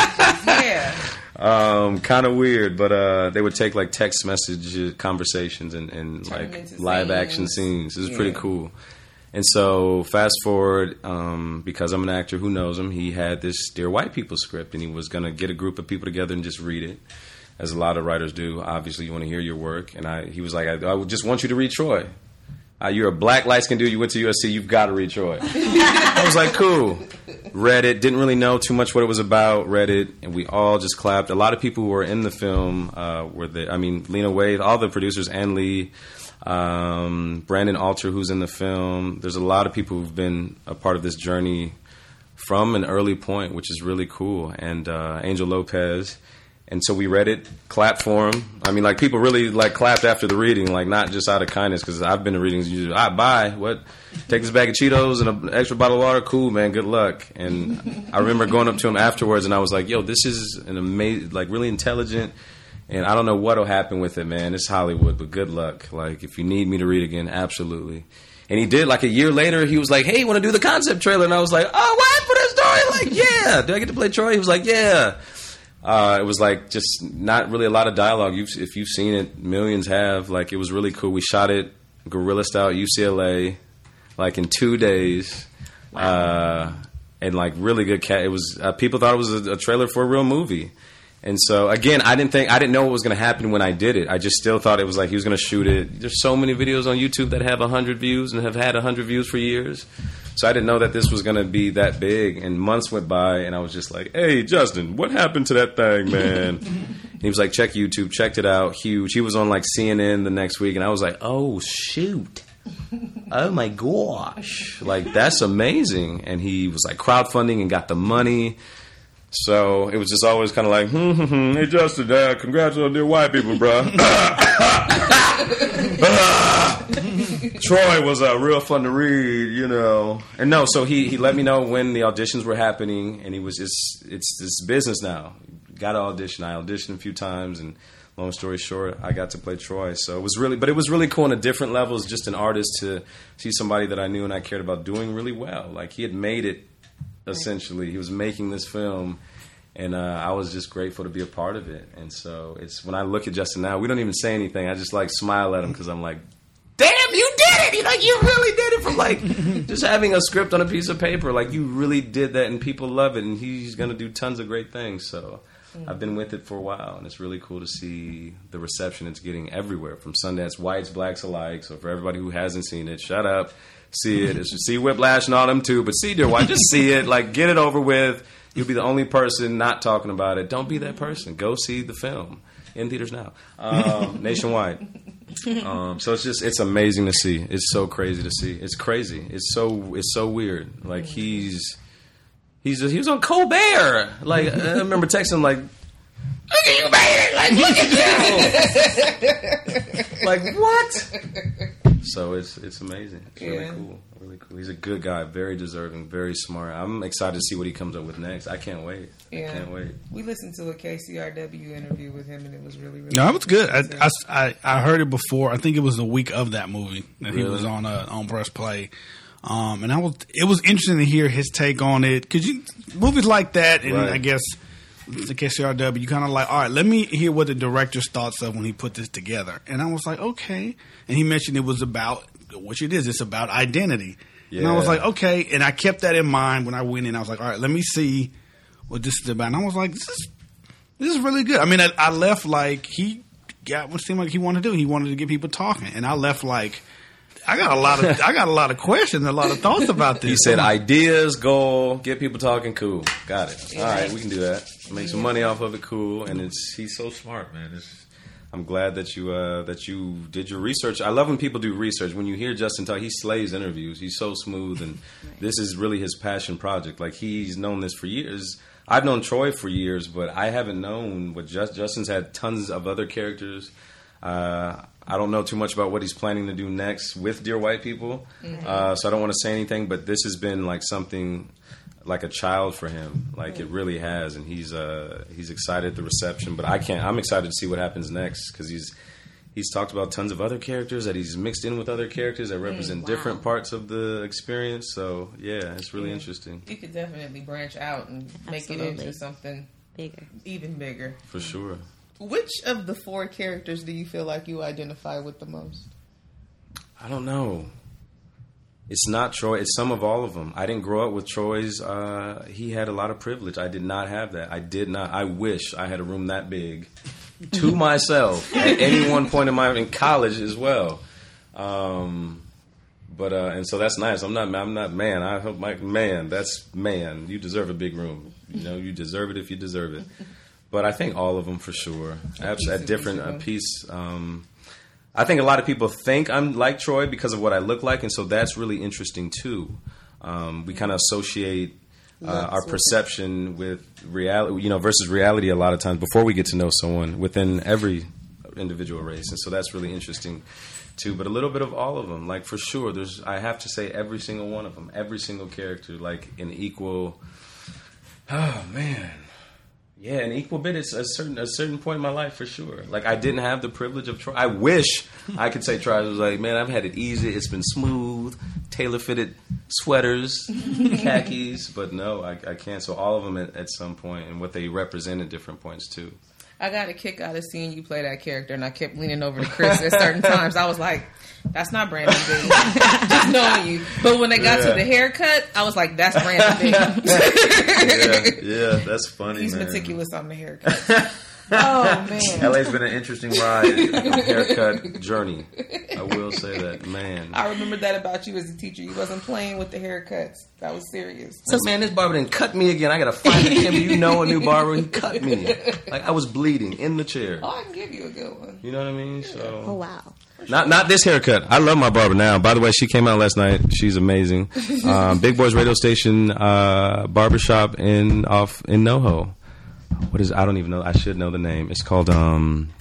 F: Yeah.
G: um, kind of weird, but uh, they would take like text message conversations and, and like live scenes. action scenes. It was yeah. pretty cool. And so fast forward, um, because I'm an actor who knows him, he had this Dear White People script, and he was going to get a group of people together and just read it. As a lot of writers do, obviously you want to hear your work. And I, he was like, I, I just want you to read Troy. Uh, you're a black, light-skinned dude. You went to U S C. You've got to read Troy. I was like, cool. Read it. Didn't really know too much what it was about. Read it, and we all just clapped. A lot of people who were in the film uh, were there. I mean, Lena Waithe, all the producers, Ann Lee, um, Brandon Alter, who's in the film. There's a lot of people who've been a part of this journey from an early point, which is really cool. And uh, Angel Lopez. And so we read it, clapped for him. I mean, like, people really, like, clapped after the reading, like, not just out of kindness, because I've been to readings, usually, ah, bye, what? Take this bag of Cheetos and an extra bottle of water? Cool, man, good luck. And I remember going up to him afterwards, and I was like, yo, this is an amazing, like, really intelligent, and I don't know what'll happen with it, man. It's Hollywood, but good luck. Like, if you need me to read again, absolutely. And he did, like, a year later, he was like, hey, you want to do the concept trailer? And I was like, oh, what, for that story? Like, yeah. Do I get to play Troy? He was like, yeah. Uh, it was like just not really a lot of dialogue. You've, if you've seen it, millions have. Like, it was really cool. We shot it guerrilla style at U C L A, like in two days, wow. uh, and like really good cat. It was uh, people thought it was a, a trailer for a real movie, And so, again, I didn't think, I didn't know what was going to happen when I did it. I just still thought it was like he was going to shoot it. There's so many videos on YouTube that have one hundred views and have had one hundred views for years. So I didn't know that this was going to be that big. And months went by, and I was just like, hey, Justin, what happened to that thing, man? He was like, check YouTube. Checked it out. Huge. He was on, like, C N N the next week, and I was like, oh, shoot. Oh, my gosh. Like, that's amazing. And he was, like, crowdfunding and got the money. So it was just always kind of like, hmm, hmm, hmm, hey, Justin, Dad, congrats on dear white people, bro. Troy was uh, real fun to read, you know. And no, so he, he let me know when the auditions were happening, and he was just, it's this business now. Got to audition. I auditioned a few times, and long story short, I got to play Troy. So it was really, but it was really cool on a different level as just an artist to see somebody that I knew and I cared about doing really well. Like, he had made it. Essentially, he was making this film, and uh, I was just grateful to be a part of it. And so it's when I look at Justin now, we don't even say anything. I just like smile at him because I'm like, damn, you did it! You like you really did it from like just having a script on a piece of paper. Like, you really did that, and people love it, and he's gonna do tons of great things. So I've been with it for a while, and it's really cool to see the reception it's getting everywhere from Sundance, whites, blacks alike. So for everybody who hasn't seen it, shut up. See it. It's, see Whiplash and all them too, but see Dear White, just see it. Like, get it over with. You'll be the only person not talking about it. Don't be that person. Go see the film in theaters now, um, nationwide. Um, so it's just it's amazing to see. It's so crazy to see. It's crazy. It's so it's so weird. Like, he's he's he was on Colbert. Like, I remember texting him like, look at you, man! Like, look at you! Like, what? So it's it's amazing. It's really yeah. cool. Really cool. He's a good guy, very deserving, very smart. I'm excited to see what he comes up with next. I can't wait. Yeah. I can't wait.
F: We listened to a K C R W interview with him, and it was really, really
J: No, it was good. I, I, I heard it before. I think it was the week of that movie that really? he was on uh, on Press Play. Um, and I was it was interesting to hear his take on it, because you movies like that, and right. I guess the K C R W, you kind of like, all right, let me hear what the director's thoughts of when he put this together. And I was like, okay. And he mentioned it was about, which it is, it's about identity. Yeah. And I was like, okay. And I kept that in mind when I went in. I was like, all right, let me see what this is about. And I was like, this is this is really good. I mean, I, I left like he got what seemed like he wanted to do. He wanted to get people talking. And I left like, I got a lot of I got a lot of questions, a lot of thoughts about this.
G: He said, ideas, goal, get people talking, cool. Got it. All right, we can do that. Make some money off of it, cool. And it's he's so smart, man. It's, I'm glad that you uh, that you did your research. I love when people do research. When you hear Justin talk, he slays interviews. He's so smooth, and this is really his passion project. Like, he's known this for years. I've known Troy for years, but I haven't known what Just, Justin's had tons of other characters. Uh, I don't know too much about what he's planning to do next with Dear White People, mm-hmm. uh, so I don't want to say anything, but this has been like something like a child for him. Like, mm-hmm. it really has, and he's uh, he's excited at the reception, but I can't. I'm excited to see what happens next, because he's he's talked about tons of other characters that he's mixed in with other characters that represent mm, wow. different parts of the experience. So yeah, it's really yeah. interesting.
F: You could definitely branch out and make Absolutely. it into something
I: bigger,
F: even bigger,
G: for sure.
F: Which of the four characters do you feel like you identify with the most?
G: I don't know. It's not Troy. It's some of all of them. I didn't grow up with Troy's. Uh, he had a lot of privilege. I did not have that. I did not. I wish I had a room that big to myself at any one point in my in college as well. Um, but uh, and so that's nice. I'm not. I'm not man. I hope my man. That's man. You deserve a big room. You know, you deserve it if you deserve it. But I think all of them for sure. At, at different a piece. Um, I think a lot of people think I'm like Troy because of what I look like, and so that's really interesting too. Um, we kind of associate uh, our perception with reality, you know, versus reality a lot of times before we get to know someone within every individual race, and so that's really interesting too. But a little bit of all of them, like for sure. There's, I have to say, every single one of them, every single character, like an equal. Oh man. Yeah, an equal bit. It's a certain a certain point in my life for sure. Like, I didn't have the privilege of Troy. I wish I could say Troy was like, man, I've had it easy. It's been smooth, tailor fitted sweaters, khakis. But no, I, I can't. So all of them at, at some point, and what they represent at different points too.
F: I got a kick out of seeing you play that character, and I kept leaning over to Chris at certain times. I was like, that's not Brandon Bing. Just knowing you. But when they got
G: Yeah.
F: to the haircut, I was like, that's Brandon Bing.
G: yeah, yeah, that's funny,
F: He's
G: man.
F: meticulous on the haircut. Oh, man.
G: L A's been an interesting ride, haircut journey. I will say that, man.
F: I remember that about you as a teacher. You wasn't playing with the haircuts. That was serious.
G: So, man, this barber didn't cut me again. I gotta find him. You know, a new barber. He cut me. Like I was bleeding in the chair.
F: Oh, I can give you a good one.
G: You know what I mean? So.
I: Oh wow.
G: Not not this haircut. I love my barber now. By the way, she came out last night. She's amazing. Um, Big Boys Radio Station uh, barbershop in off in NoHo. What is? I don't even know. I should know the name. It's called um,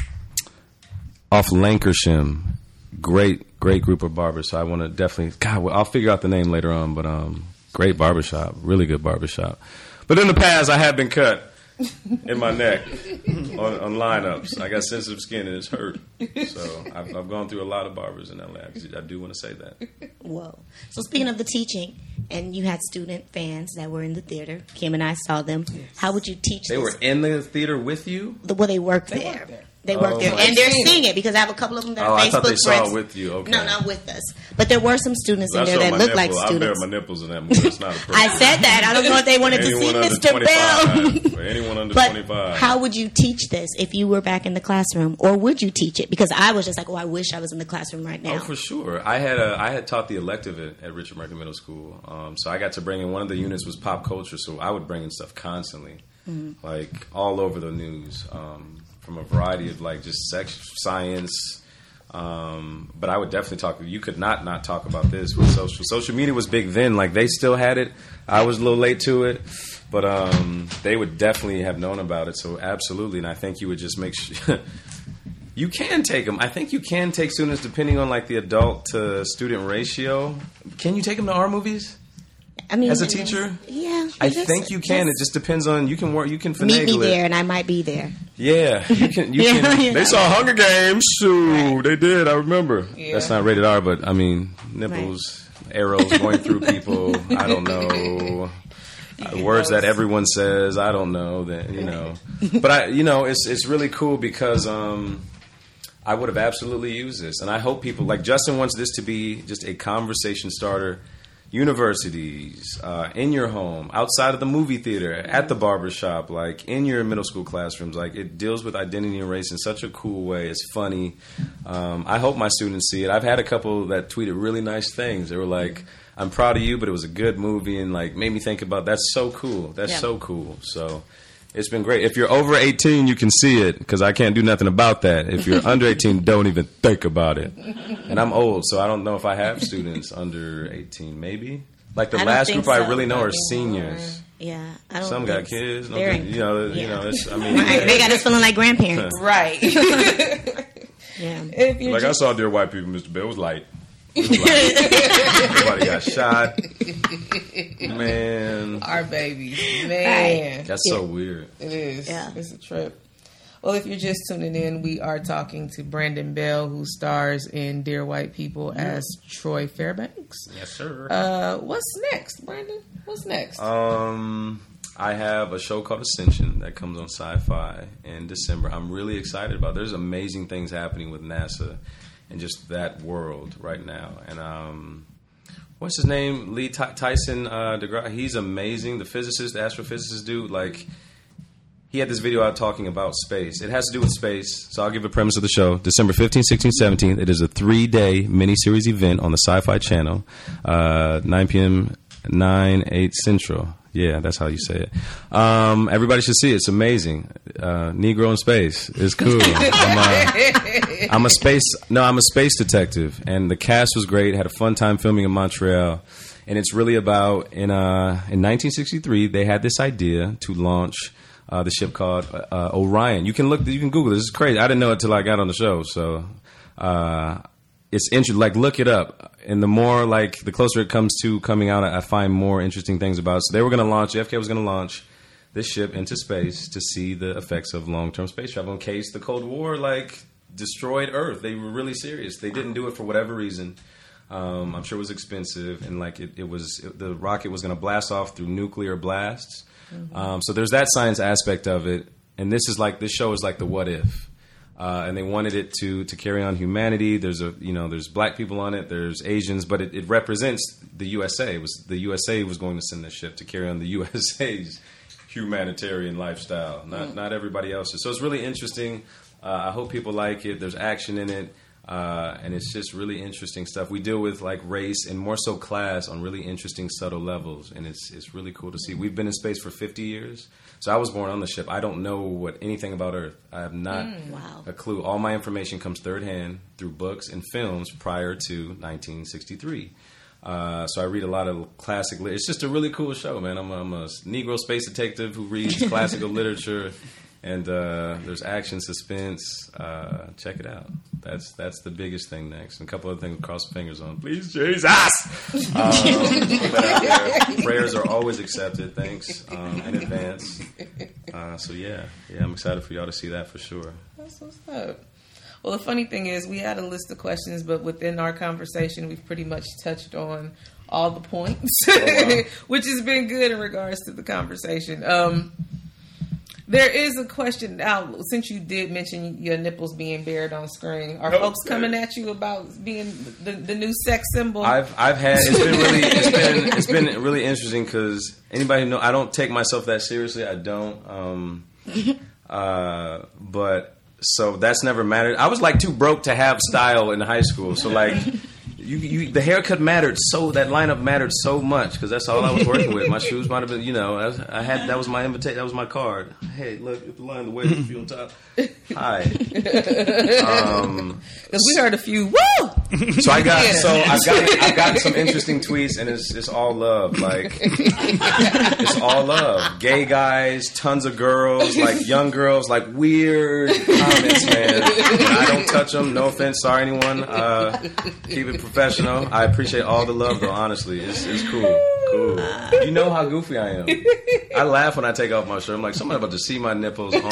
G: off Lancashire. Great, great group of barbers. So I want to definitely. God, well, I'll figure out the name later on. But um, great barbershop. Really good barbershop. But in the past, I have been cut in my neck on, on lineups. I got sensitive skin and it's hurt. So I've, I've gone through a lot of barbers in L A. I do want to say that.
I: Whoa. So speaking of the teaching, and you had student fans that were in the theater. Kim and I saw them. How would you teach
G: They
I: this?
G: were in the theater with you?
I: The, well, they worked
F: They
I: there.
F: worked there.
I: They
G: Oh,
I: worked there.
G: my
I: And they're
F: God.
I: seeing it because I have a couple of them that
G: Oh,
I: are
G: I
I: Facebook
G: thought they saw
I: friends.
G: it with you. Okay.
I: No, not with us. But there were some students in
G: I
I: there
G: showed
I: that
G: my
I: looked like
G: nipple. I
I: students.
G: bare my nipples in that movie. It's not a
I: I said that. I don't know if they wanted to see
G: Anyone under
I: Mister Bell.
G: twenty-five. For anyone under
I: But
G: twenty-five.
I: how would you teach this if you were back in the classroom? Or would you teach it? Because I was just like, oh, I wish I was in the classroom right now.
G: Oh, for sure. I had a, I had taught the elective at, at Richard Merkin Middle School, um, so I got to bring in one of the units was pop culture, so I would bring in stuff constantly,
I: Mm-hmm.
G: like all over the news, um, from a variety of like just sex, science. Um, but I would definitely talk. You could not not talk about this with social. Social media was big then. Like they still had it. I was a little late to it, but um, they would definitely have known about it. So absolutely, and I think you would just make sure. You can take them. I think you can take students depending on like the adult to student ratio. Can you take them to our movies
I: I mean,
G: as a teacher?
I: Yeah.
G: I
I: just-
G: think you can. It
I: just
G: just depends on you can work. You can finagle
I: meet me
G: it.
I: there, and I might be there.
G: Yeah, you can. You
I: Yeah,
G: can.
I: you
G: They
I: know.
G: saw Hunger Games. Shoo, they did. I remember.
F: Yeah.
G: That's not rated R, but I mean nipples, arrows going through people. I don't know. Uh, words that everyone says. I don't know that you know. But I, you know, it's it's really cool because um, I would have absolutely used this, and I hope people like Justin wants this to be just a conversation starter. Universities, uh, in your home, outside of the movie theater, at the barbershop, like in your middle school classrooms. Like it deals with identity and race in such a cool way. It's funny. Um, I hope my students see it. I've had a couple that tweeted really nice things. They were like, I'm proud of you, but it was a good movie and like made me think about that's so cool. That's
I: Yeah.
G: so cool. So it's been great. If you're over eighteen, you can see it because I can't do nothing about that. If you're under eighteen, don't even think about it. And I'm old, so I don't know if I have students under eighteen. Maybe like the
I: I don't
G: last
I: think
G: group I
I: so.
G: really know are
F: Maybe
G: seniors.
I: Yeah. I don't
G: Some got
I: think so.
G: kids. No,
I: They're
G: kids,
I: in-
G: you know, you
I: yeah.
G: know. It's, I mean,
I: Right. They got us feeling like grandparents.
F: Right.
I: Yeah.
F: If you're
G: like I
F: just-
G: saw Dear White People, Mister Bell was light. It was light. Everybody got shot. Man,
F: our babies, man.
G: that's so weird.
F: It is.
I: Yeah.
F: It's a trip. Well, if you're just tuning in, we are talking to Brandon Bell, who stars in Dear White People as Troy Fairbanks.
G: Yes, sir.
F: Uh, what's next, Brandon? What's next?
G: Um, I have a show called Ascension that comes on Sci-Fi in December. I'm really excited about. There's amazing things happening with NASA and just that world right now. And um, what's his name? Lee Ty- Tyson uh, DeGrasse. He's amazing. The physicist, the astrophysicist dude. Like he had this video out talking about space. It has to do with space. So I'll give the premise of the show. December fifteenth, sixteenth, seventeenth. It is a three-day miniseries event on the Sci-Fi Channel, uh, nine p.m. nine, eight Central. Yeah, that's how you say it. Um, everybody should see it. It's amazing. Uh, Negro in space. It's cool. I'm a, I'm a space. No, I'm a space detective, and the cast was great. Had a fun time filming in Montreal, and it's really about in uh, in nineteen sixty-three they had this idea to launch uh, the ship called uh, Orion. You can look. You can Google this. It's crazy. I didn't know it till I got on the show. So. Uh, It's interesting. Like, look it up, and the more like the closer it comes to coming out, I find more interesting things about it. So they were going to launch. J F K was going to launch this ship into space to see the effects of long-term space travel in case the Cold War like destroyed Earth. They were really serious. They didn't do it for whatever reason. Um, I'm sure it was expensive, and like it, it was it, the rocket was going to blast off through nuclear blasts. Mm-hmm. Um, so there's that science aspect of it. and this is like this show is like the what if. Uh, and they wanted it to to carry on humanity. There's a you know there's black people on it. There's Asians, but it, it represents the U S A. It was the U S A was going to send this ship to carry on the U S A's humanitarian lifestyle, not mm. not everybody else's. So it's really interesting. Uh, I hope people like it. There's action in it, uh, and it's just really interesting stuff. We deal with like race and more so class on really interesting, subtle levels, and it's it's really cool to see. We've been in space for fifty years. So I was born on the ship. I don't know what anything about Earth. I have not
I: Mm, wow.
G: a clue. All my information comes third hand through books and films prior to nineteen sixty-three. Uh, so I read a lot of classic. Li- it's just a really cool show, man. I'm, I'm a Negro space detective who reads classical literature, and uh, there's action, suspense. Uh, check it out. That's that's the biggest thing next. And a couple other things to cross the fingers on. Please, Jesus! Um, put out there. Prayers are always accepted. Thanks um, in advance. Uh, so yeah, yeah, I'm excited for y'all to see that for sure.
F: That's what's up. Well, the funny thing is, we had a list of questions, but within our conversation, we've pretty much touched on all the points, oh, wow. which has been good in regards to the conversation. Um, there is a question now, since you did mention your nipples being bared on screen. Are okay. folks coming at you about being the, the new sex symbol?
G: I've I've had it's been really it's been it's been really interesting because anybody know I don't take myself that seriously. I don't. Um, uh, but. So that's never mattered. I was like too broke to have style in high school. So like, you, you the haircut mattered so that lineup mattered so much because that's all I was working with. My shoes might have been, you know, I, I had that was my invitation. That was my card. Hey, look, if the line the way if you on top. Hi. Um,
F: because we heard a few. Woo!
G: So I got yeah. so I've got I've gotten some interesting tweets and it's it's all love. Like it's all love. Gay guys, tons of girls, like young girls, like weird comments, man. I don't touch them. No offense, sorry anyone. Uh, keep it professional. I appreciate all the love though. Honestly, it's it's cool. Cool. You know how goofy I am. I laugh when I take off my shirt. I'm like, somebody about to see my nipples on T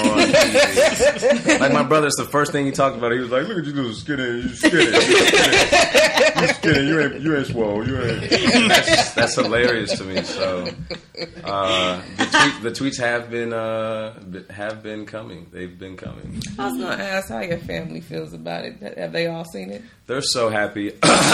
G: V. Like my brother, it's the first thing he talked about. He was like, "Look at you, little skinny, you skinny, you skinny, you skinny. You ain't, you ain't swole. You ain't." That's, that's hilarious to me. So uh, the, tweet, the tweets have been uh, have been coming. They've been coming.
F: I was gonna ask how your family feels about it. Have they all seen it?
G: They're so happy.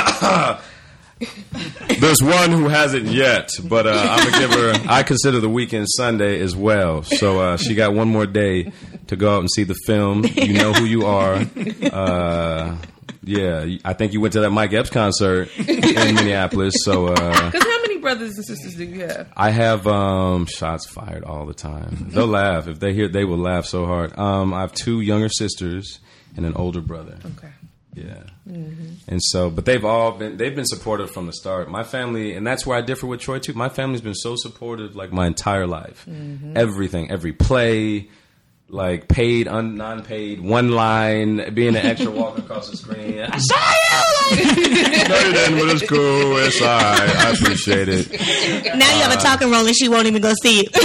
G: There's one who hasn't yet, but uh, I'm gonna give her. I consider the weekend Sunday as well, so uh, she got one more day to go out and see the film. You know who you are. Uh, yeah, I think you went to that Mike Epps concert in Minneapolis. So, because uh,
F: how many brothers and sisters do you have?
G: I have um, shots fired all the time. They'll laugh if they hear. They will laugh so hard. Um, I have two younger sisters and an older brother.
F: Okay.
G: Yeah. Mm-hmm. And so, but they've all been, they've been supportive from the start. My family, and that's where I differ with Troy too. My family's been so supportive like my entire life. Mm-hmm. Everything, every play, like paid, un, non-paid, one line, being an extra walk across the screen. I saw you! No, you didn't, but it's cool. It's all right. I appreciate it.
I: Now you have a talking role and she won't even go see it.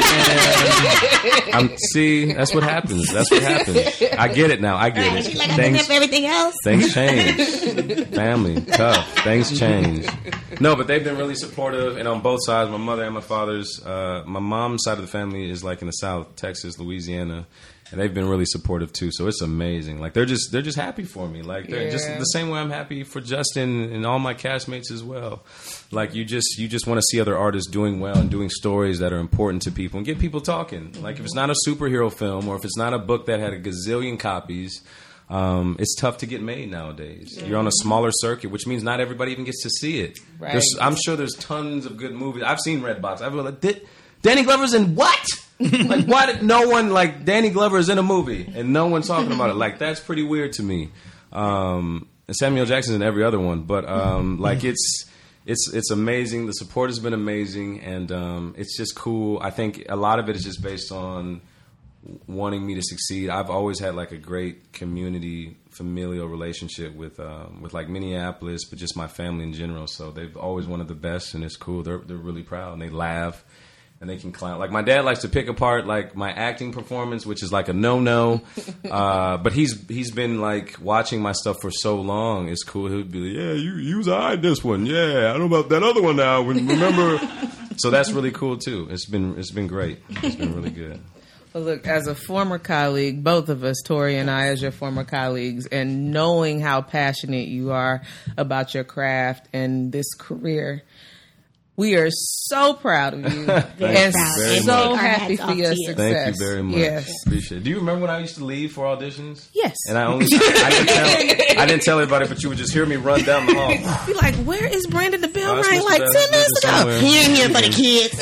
G: I'm, see, that's what happens. That's what happens. I get it now. I get
I: right,
G: it.
I: She's like, I
G: things,
I: for everything else.
G: Things change. Family, tough. Things change. No, but they've been really supportive, and on both sides, my mother and my father's. Uh, my mom's side of the family is like in the South, Texas, Louisiana, and they've been really supportive too. So it's amazing. Like they're just they're just happy for me. Like they're yeah. just the same way I'm happy for Justin and all my castmates as well. Like you just you just want to see other artists doing well and doing stories that are important to people and get people talking. Mm-hmm. Like if it's not a superhero film or if it's not a book that had a gazillion copies. Um, it's tough to get made nowadays. Yeah. You're on a smaller circuit, which means not everybody even gets to see it. Right. There's, I'm sure there's tons of good movies. I've seen Redbox. I've been like, did, Danny Glover's in what? Like, why did no one, like, Danny Glover is in a movie and no one's talking about it? Like, that's pretty weird to me. Um, and Samuel Jackson's in every other one. But, um, like, it's... It's it's amazing. The support has been amazing, and um, it's just cool. I think a lot of it is just based on wanting me to succeed. I've always had like a great community, familial relationship with um, with like Minneapolis, but just my family in general. So they've always wanted the best, and it's cool. They're they're really proud, and they laugh. And they can clown. Like my dad likes to pick apart like my acting performance, which is like a no-no. Uh, but he's he's been like watching my stuff for so long. It's cool. He'll be like, "Yeah, you you was alright this one. Yeah, I don't know about that other one now. Remember?" So that's really cool too. It's been it's been great. It's been really good.
F: Well, look, as a former colleague, both of us, Tori and I, as your former colleagues, and knowing how passionate you are about your craft and this career, we are so proud of you and so happy for your success.
G: Thank you very much.
F: Yes.
G: Appreciate it. Do you remember when I used to leave for auditions?
F: Yes.
G: And I only I didn't, tell, I didn't tell everybody, but you would just hear me run down the hall.
F: Be like, where is Brandon? The bell
G: Oh, that's
F: rang
G: Mister
F: like
G: Bell.
F: ten minutes ago.
G: Somewhere.
I: He ain't here for the kids.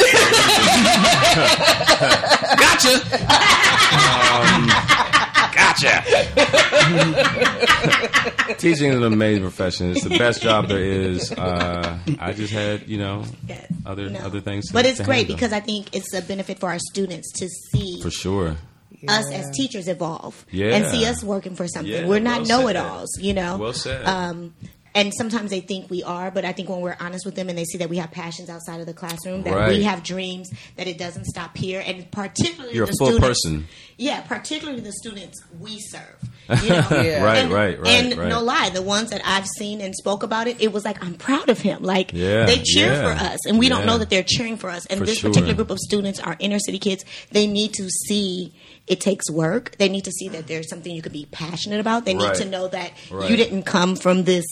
G: um, gotcha. Teaching is an amazing profession. It's the best job there is. Uh, I just had, you know,
I: Yes.
G: other
I: No.
G: other things. To,
I: But it's
G: to
I: great
G: handle.
I: because I think it's a benefit for our students to see
G: for sure.
I: us as teachers evolve
G: Yeah.
I: and see us working for something.
G: Yeah,
I: We're not
G: well
I: know-it-alls, you know.
G: Well said.
I: Um, and sometimes they think we are, but I think when we're honest with them and they see that we have passions outside of the classroom, that
G: Right.
I: we have dreams, that it doesn't stop here, and particularly
G: You're a
I: the
G: full
I: students,
G: person.
I: Yeah, particularly the students we serve. You know?
F: Yeah.
G: Right,
I: and,
G: right, right,
I: And
G: right.
I: no lie, the ones that I've seen and spoke about it, it was like, I'm proud of him. Like,
G: Yeah,
I: they cheer
G: yeah,
I: for us, and we don't
G: yeah.
I: know that they're cheering for us. And
G: For
I: this
G: sure.
I: particular group of students, our inner city kids, they need to see it takes work. They need to see that there's something you could be passionate about. They need
G: Right.
I: to know that
G: Right.
I: you didn't come from this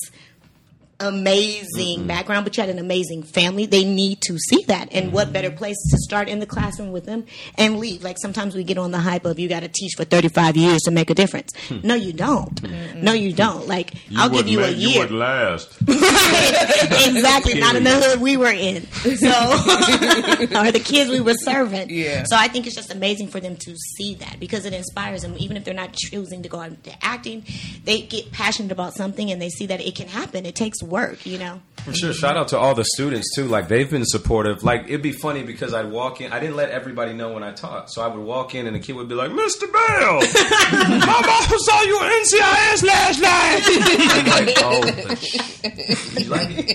I: amazing background, but you had an amazing family. They need to see that. And
G: Mm-hmm.
I: what better place to start in the classroom with them and leave? Like sometimes we get on the hype of you got to teach for thirty-five years to make a difference. No, you don't. No, you don't. Like, I'll give you a year.
G: last.
I: Exactly. Not in the hood we were in. So, or the kids we were serving.
F: Yeah.
I: So I think it's just amazing for them to see that because it inspires them. Even if they're not choosing to go out into acting, they get passionate about something and they see that it can happen. It takes work, you know.
G: For sure. Shout out to all the students too. Like they've been supportive. Like it'd be funny because I'd walk in. I didn't let everybody know when I taught, so I would walk in and the kid would be like, "Mister Bell, my mom saw you on N C I S last night." I'm like, "Oh, sh- you like it?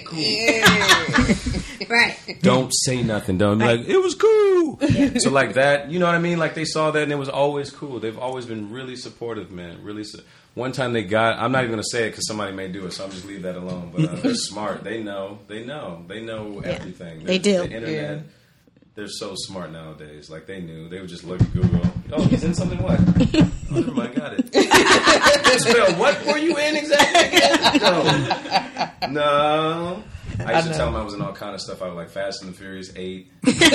G: Cool."
I: Right.
G: Don't say nothing. Don't be like, "It was cool." So like that, you know what I mean? Like they saw that and it was always cool. They've always been really supportive, man. Really. Su- One time they got, I'm not even going to say it because somebody may do it, so I'll just leave that alone. But uh, they're smart. They know. They know. They know
I: Yeah,
G: everything.
I: they
G: They're-
I: do.
G: The internet,
F: Yeah.
G: they're so smart nowadays. Like they knew. They would just look at Google. Oh, he's in something what? Oh, never mind. Got it. Spell, what were you in exactly again? No. No. I used to tell them I was in all kind of stuff. I was like Fast and the Furious eight.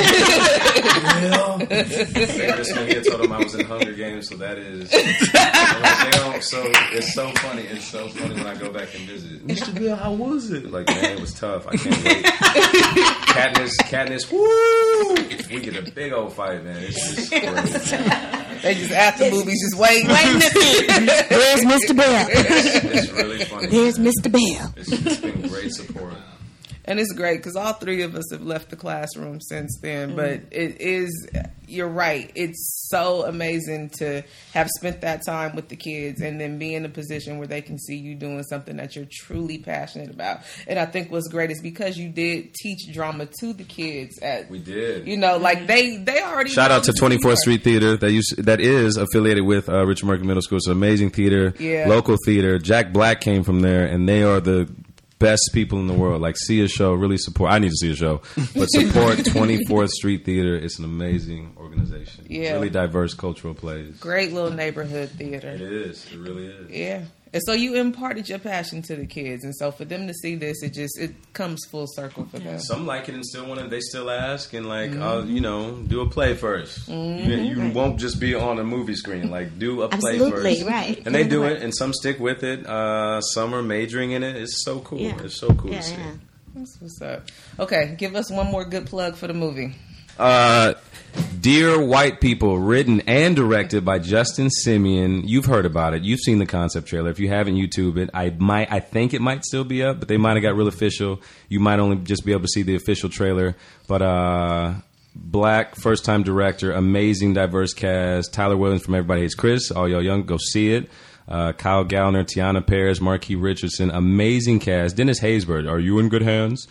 G: Famous one here told them I was in Hunger Games, so that is. I'm like, they don't, so it's so funny. It's so funny when I go back and visit. Mister Bill, how was it? Like, man, it was tough. I can't wait. Katniss, Katniss, woo! We get a big old fight, man. It's just great.
F: They just after movies, just waiting.
I: Waiting to see. Where's Mister Bell?
G: It's, it's really funny.
I: There's Mister Bell.
G: It's, it's been great support.
F: And it's great because all three of us have left the classroom since then. But it is, you're right. It's so amazing to have spent that time with the kids and then be in a position where they can see you doing something that you're truly passionate about. And I think what's great is because you did teach drama to the kids at,
G: We did.
F: you know, like they, they already
G: Shout
F: know
G: out to
F: who you
G: twenty-fourth
F: are.
G: Street Theater that you, that is affiliated with uh, Richard Murphy Middle School. It's an amazing theater,
F: Yeah.
G: local theater. Jack Black came from there, and they are the best people in the world. Like, see a show, really support. I need to see a show, but support twenty-fourth Street Theater. It's an amazing organization.
F: Yeah.
G: Really diverse cultural plays.
F: Great little neighborhood theater.
G: It is. It really is.
F: Yeah. And so you imparted your passion to the kids. And so for them to see this, it just, it comes full circle for them.
G: Some like it and still want to. They still ask and like,
F: Mm-hmm.
G: uh, you know, do a play first. You, you won't just be on a movie screen. Like, do a play
I: Absolutely,
G: first.
I: right.
G: And they do
I: Right.
G: it, and some stick with it. Uh, some are majoring in it. It's so cool.
I: Yeah.
G: It's so cool
I: Yeah,
G: to see.
I: yeah.
F: That's what's up. Okay, give us one more good plug for the movie.
G: Uh, Dear White People, written and directed by Justin Simeon. You've heard about it. You've seen the concept trailer. If you haven't, YouTube it. I might, I think it might still be up, but they might have got real official. You might only just be able to see the official trailer. But uh, black first time director, amazing diverse cast. Tyler Williams from Everybody Hates Chris. All y'all young, go see it. Uh, Kyle Gallner, Tiana Paris, Marquis Richardson, amazing cast. Dennis Haysbert, are you in good hands?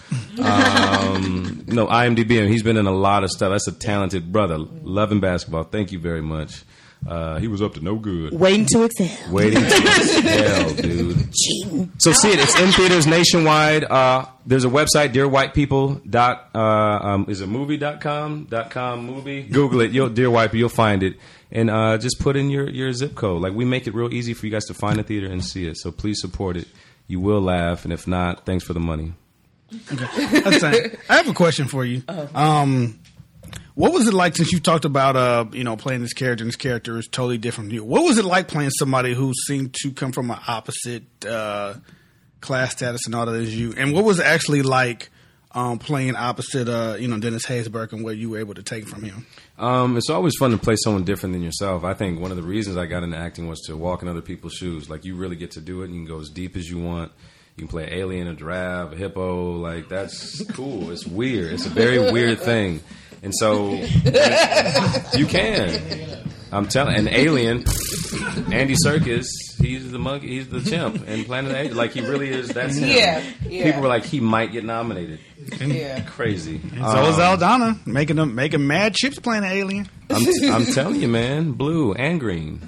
G: Um, no, IMDb, he's been in a lot of stuff. That's a talented brother. Loving basketball. Thank you very much.
K: Uh, he was up to no good.
I: Waiting to excel.
G: Waiting to excel, dude.
I: Cheating.
G: So see it. It's in theaters nationwide. Uh, there's a website, dear white people dot uh, um, is it movie dot com dot com movie. Google it. You'll Dear White People. You'll find it, and uh, just put in your your zip code. Like we make it real easy for you guys to find a theater and see it. So please support it. You will laugh, and if not, thanks for the money.
J: Okay. That's fine. I have a question for you. Um, what was it like, since you talked about uh, you know, playing this character, and this character is totally different from you? What was it like playing somebody who seemed to come from an opposite uh, class status and all that as you? And what was it actually like um, playing opposite, uh, you know, Dennis Haysbert, and what you were able to take from him?
G: Um, it's always fun to play someone different than yourself. I think one of the reasons I got into acting was to walk in other people's shoes. Like, you really get to do it, and you can go as deep as you want. You can play an alien, a giraffe, a hippo. Like, that's cool. It's weird. It's a very weird thing. And so you can. I'm telling. An alien, Andy Serkis, he's the monkey, he's the chimp in Planet Asia. Like, he really is. That's him.
F: Yeah, yeah.
G: People were like, he might get nominated.
F: Yeah.
G: Crazy.
J: And so is
G: Um,
J: Aldana, making them making mad chips playing an alien.
G: I'm, I'm telling you, man, blue and green.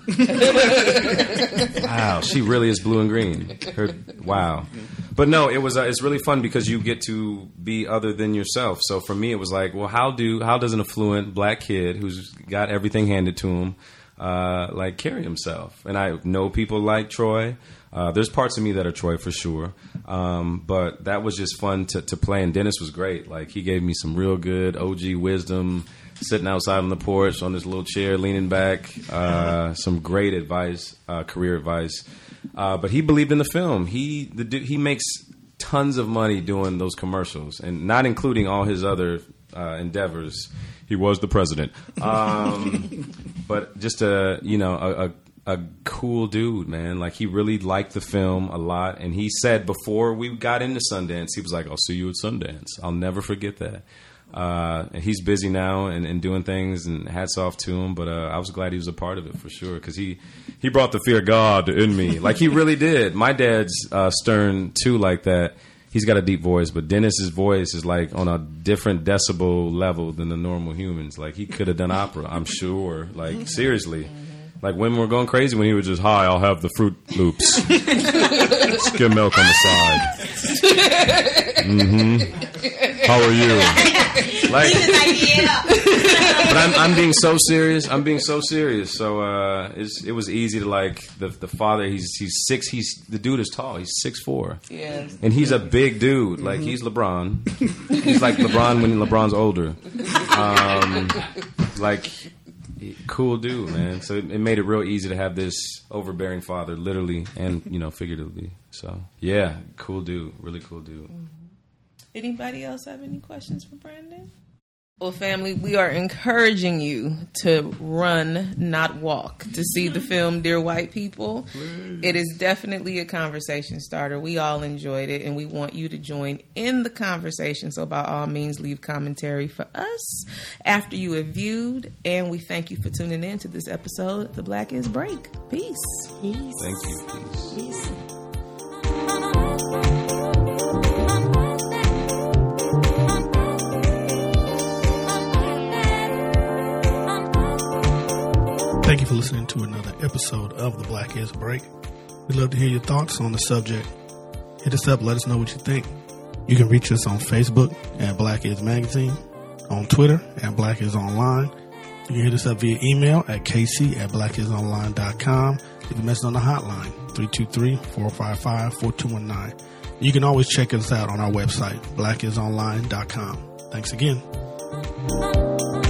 G: Wow, she really is blue and green. Her, wow. But no, it was. Uh, it's really fun because you get to be other than yourself. So for me, it was like, well, how do how does an affluent black kid who's got everything handed to him, uh, like carry himself? And I know people like Troy. Uh, there's parts of me that are Troy for sure. Um, but that was just fun to, to play. And Dennis was great. Like, he gave me some real good O G wisdom, sitting outside on the porch on this little chair, leaning back. Uh, some great advice, uh, career advice. Uh, but he believed in the film. He the du- he makes tons of money doing those commercials, and not including all his other uh, endeavors.
K: He was the president.
G: Um, but just a you know a, a a cool dude, man. Like, he really liked the film a lot, and he said before we got into Sundance, he was like, "I'll see you at Sundance." I'll never forget that. Uh, and he's busy now and, and doing things, and hats off to him. But uh, I was glad he was a part of it for sure, because he, he brought the fear of God in me. Like, he really did. My dad's uh, stern too, like that. He's got a deep voice, but Dennis's voice is like on a different decibel level than the normal humans. Like, he could have done opera, I'm sure. Like, seriously. Like, women were going crazy when he was just, "Hi, I'll have the Fruit Loops. Skim milk on the side. Mm-hmm. How are you?" Like, but I'm, I'm being so serious. I'm being so serious. So uh, it's, it was easy to, like, the the father. He's he's six. He's the dude is tall. He's six four.
F: Yeah.
G: And he's a big dude. Like, he's LeBron. He's like LeBron when LeBron's older. Um, like. Cool dude, man. So it, it made it real easy to have this overbearing father, literally and, you know, figuratively. So, yeah, cool dude. Really cool dude.
F: Mm-hmm. Anybody else have any questions for Brandon? Well, family, we are encouraging you to run, not walk, to see the film Dear White People. It is definitely a conversation starter. We all enjoyed it, and we want you to join in the conversation. So by all means, leave commentary for us after you have viewed. And we thank you for tuning in to this episode of The Black Is Break. Peace.
I: Peace.
G: Thank you. Peace.
I: Peace.
J: Thank you for listening to another episode of The Black Is Break. We'd love to hear your thoughts on the subject. Hit us up, let us know what you think. You can reach us on Facebook at Black Is Magazine, on Twitter at Black Is Online. You can hit us up via email at kc at blackisonline dot com. Leave a message on the hotline, three two three, four five five, four two one nine. You can always check us out on our website, black is online dot com. Thanks again.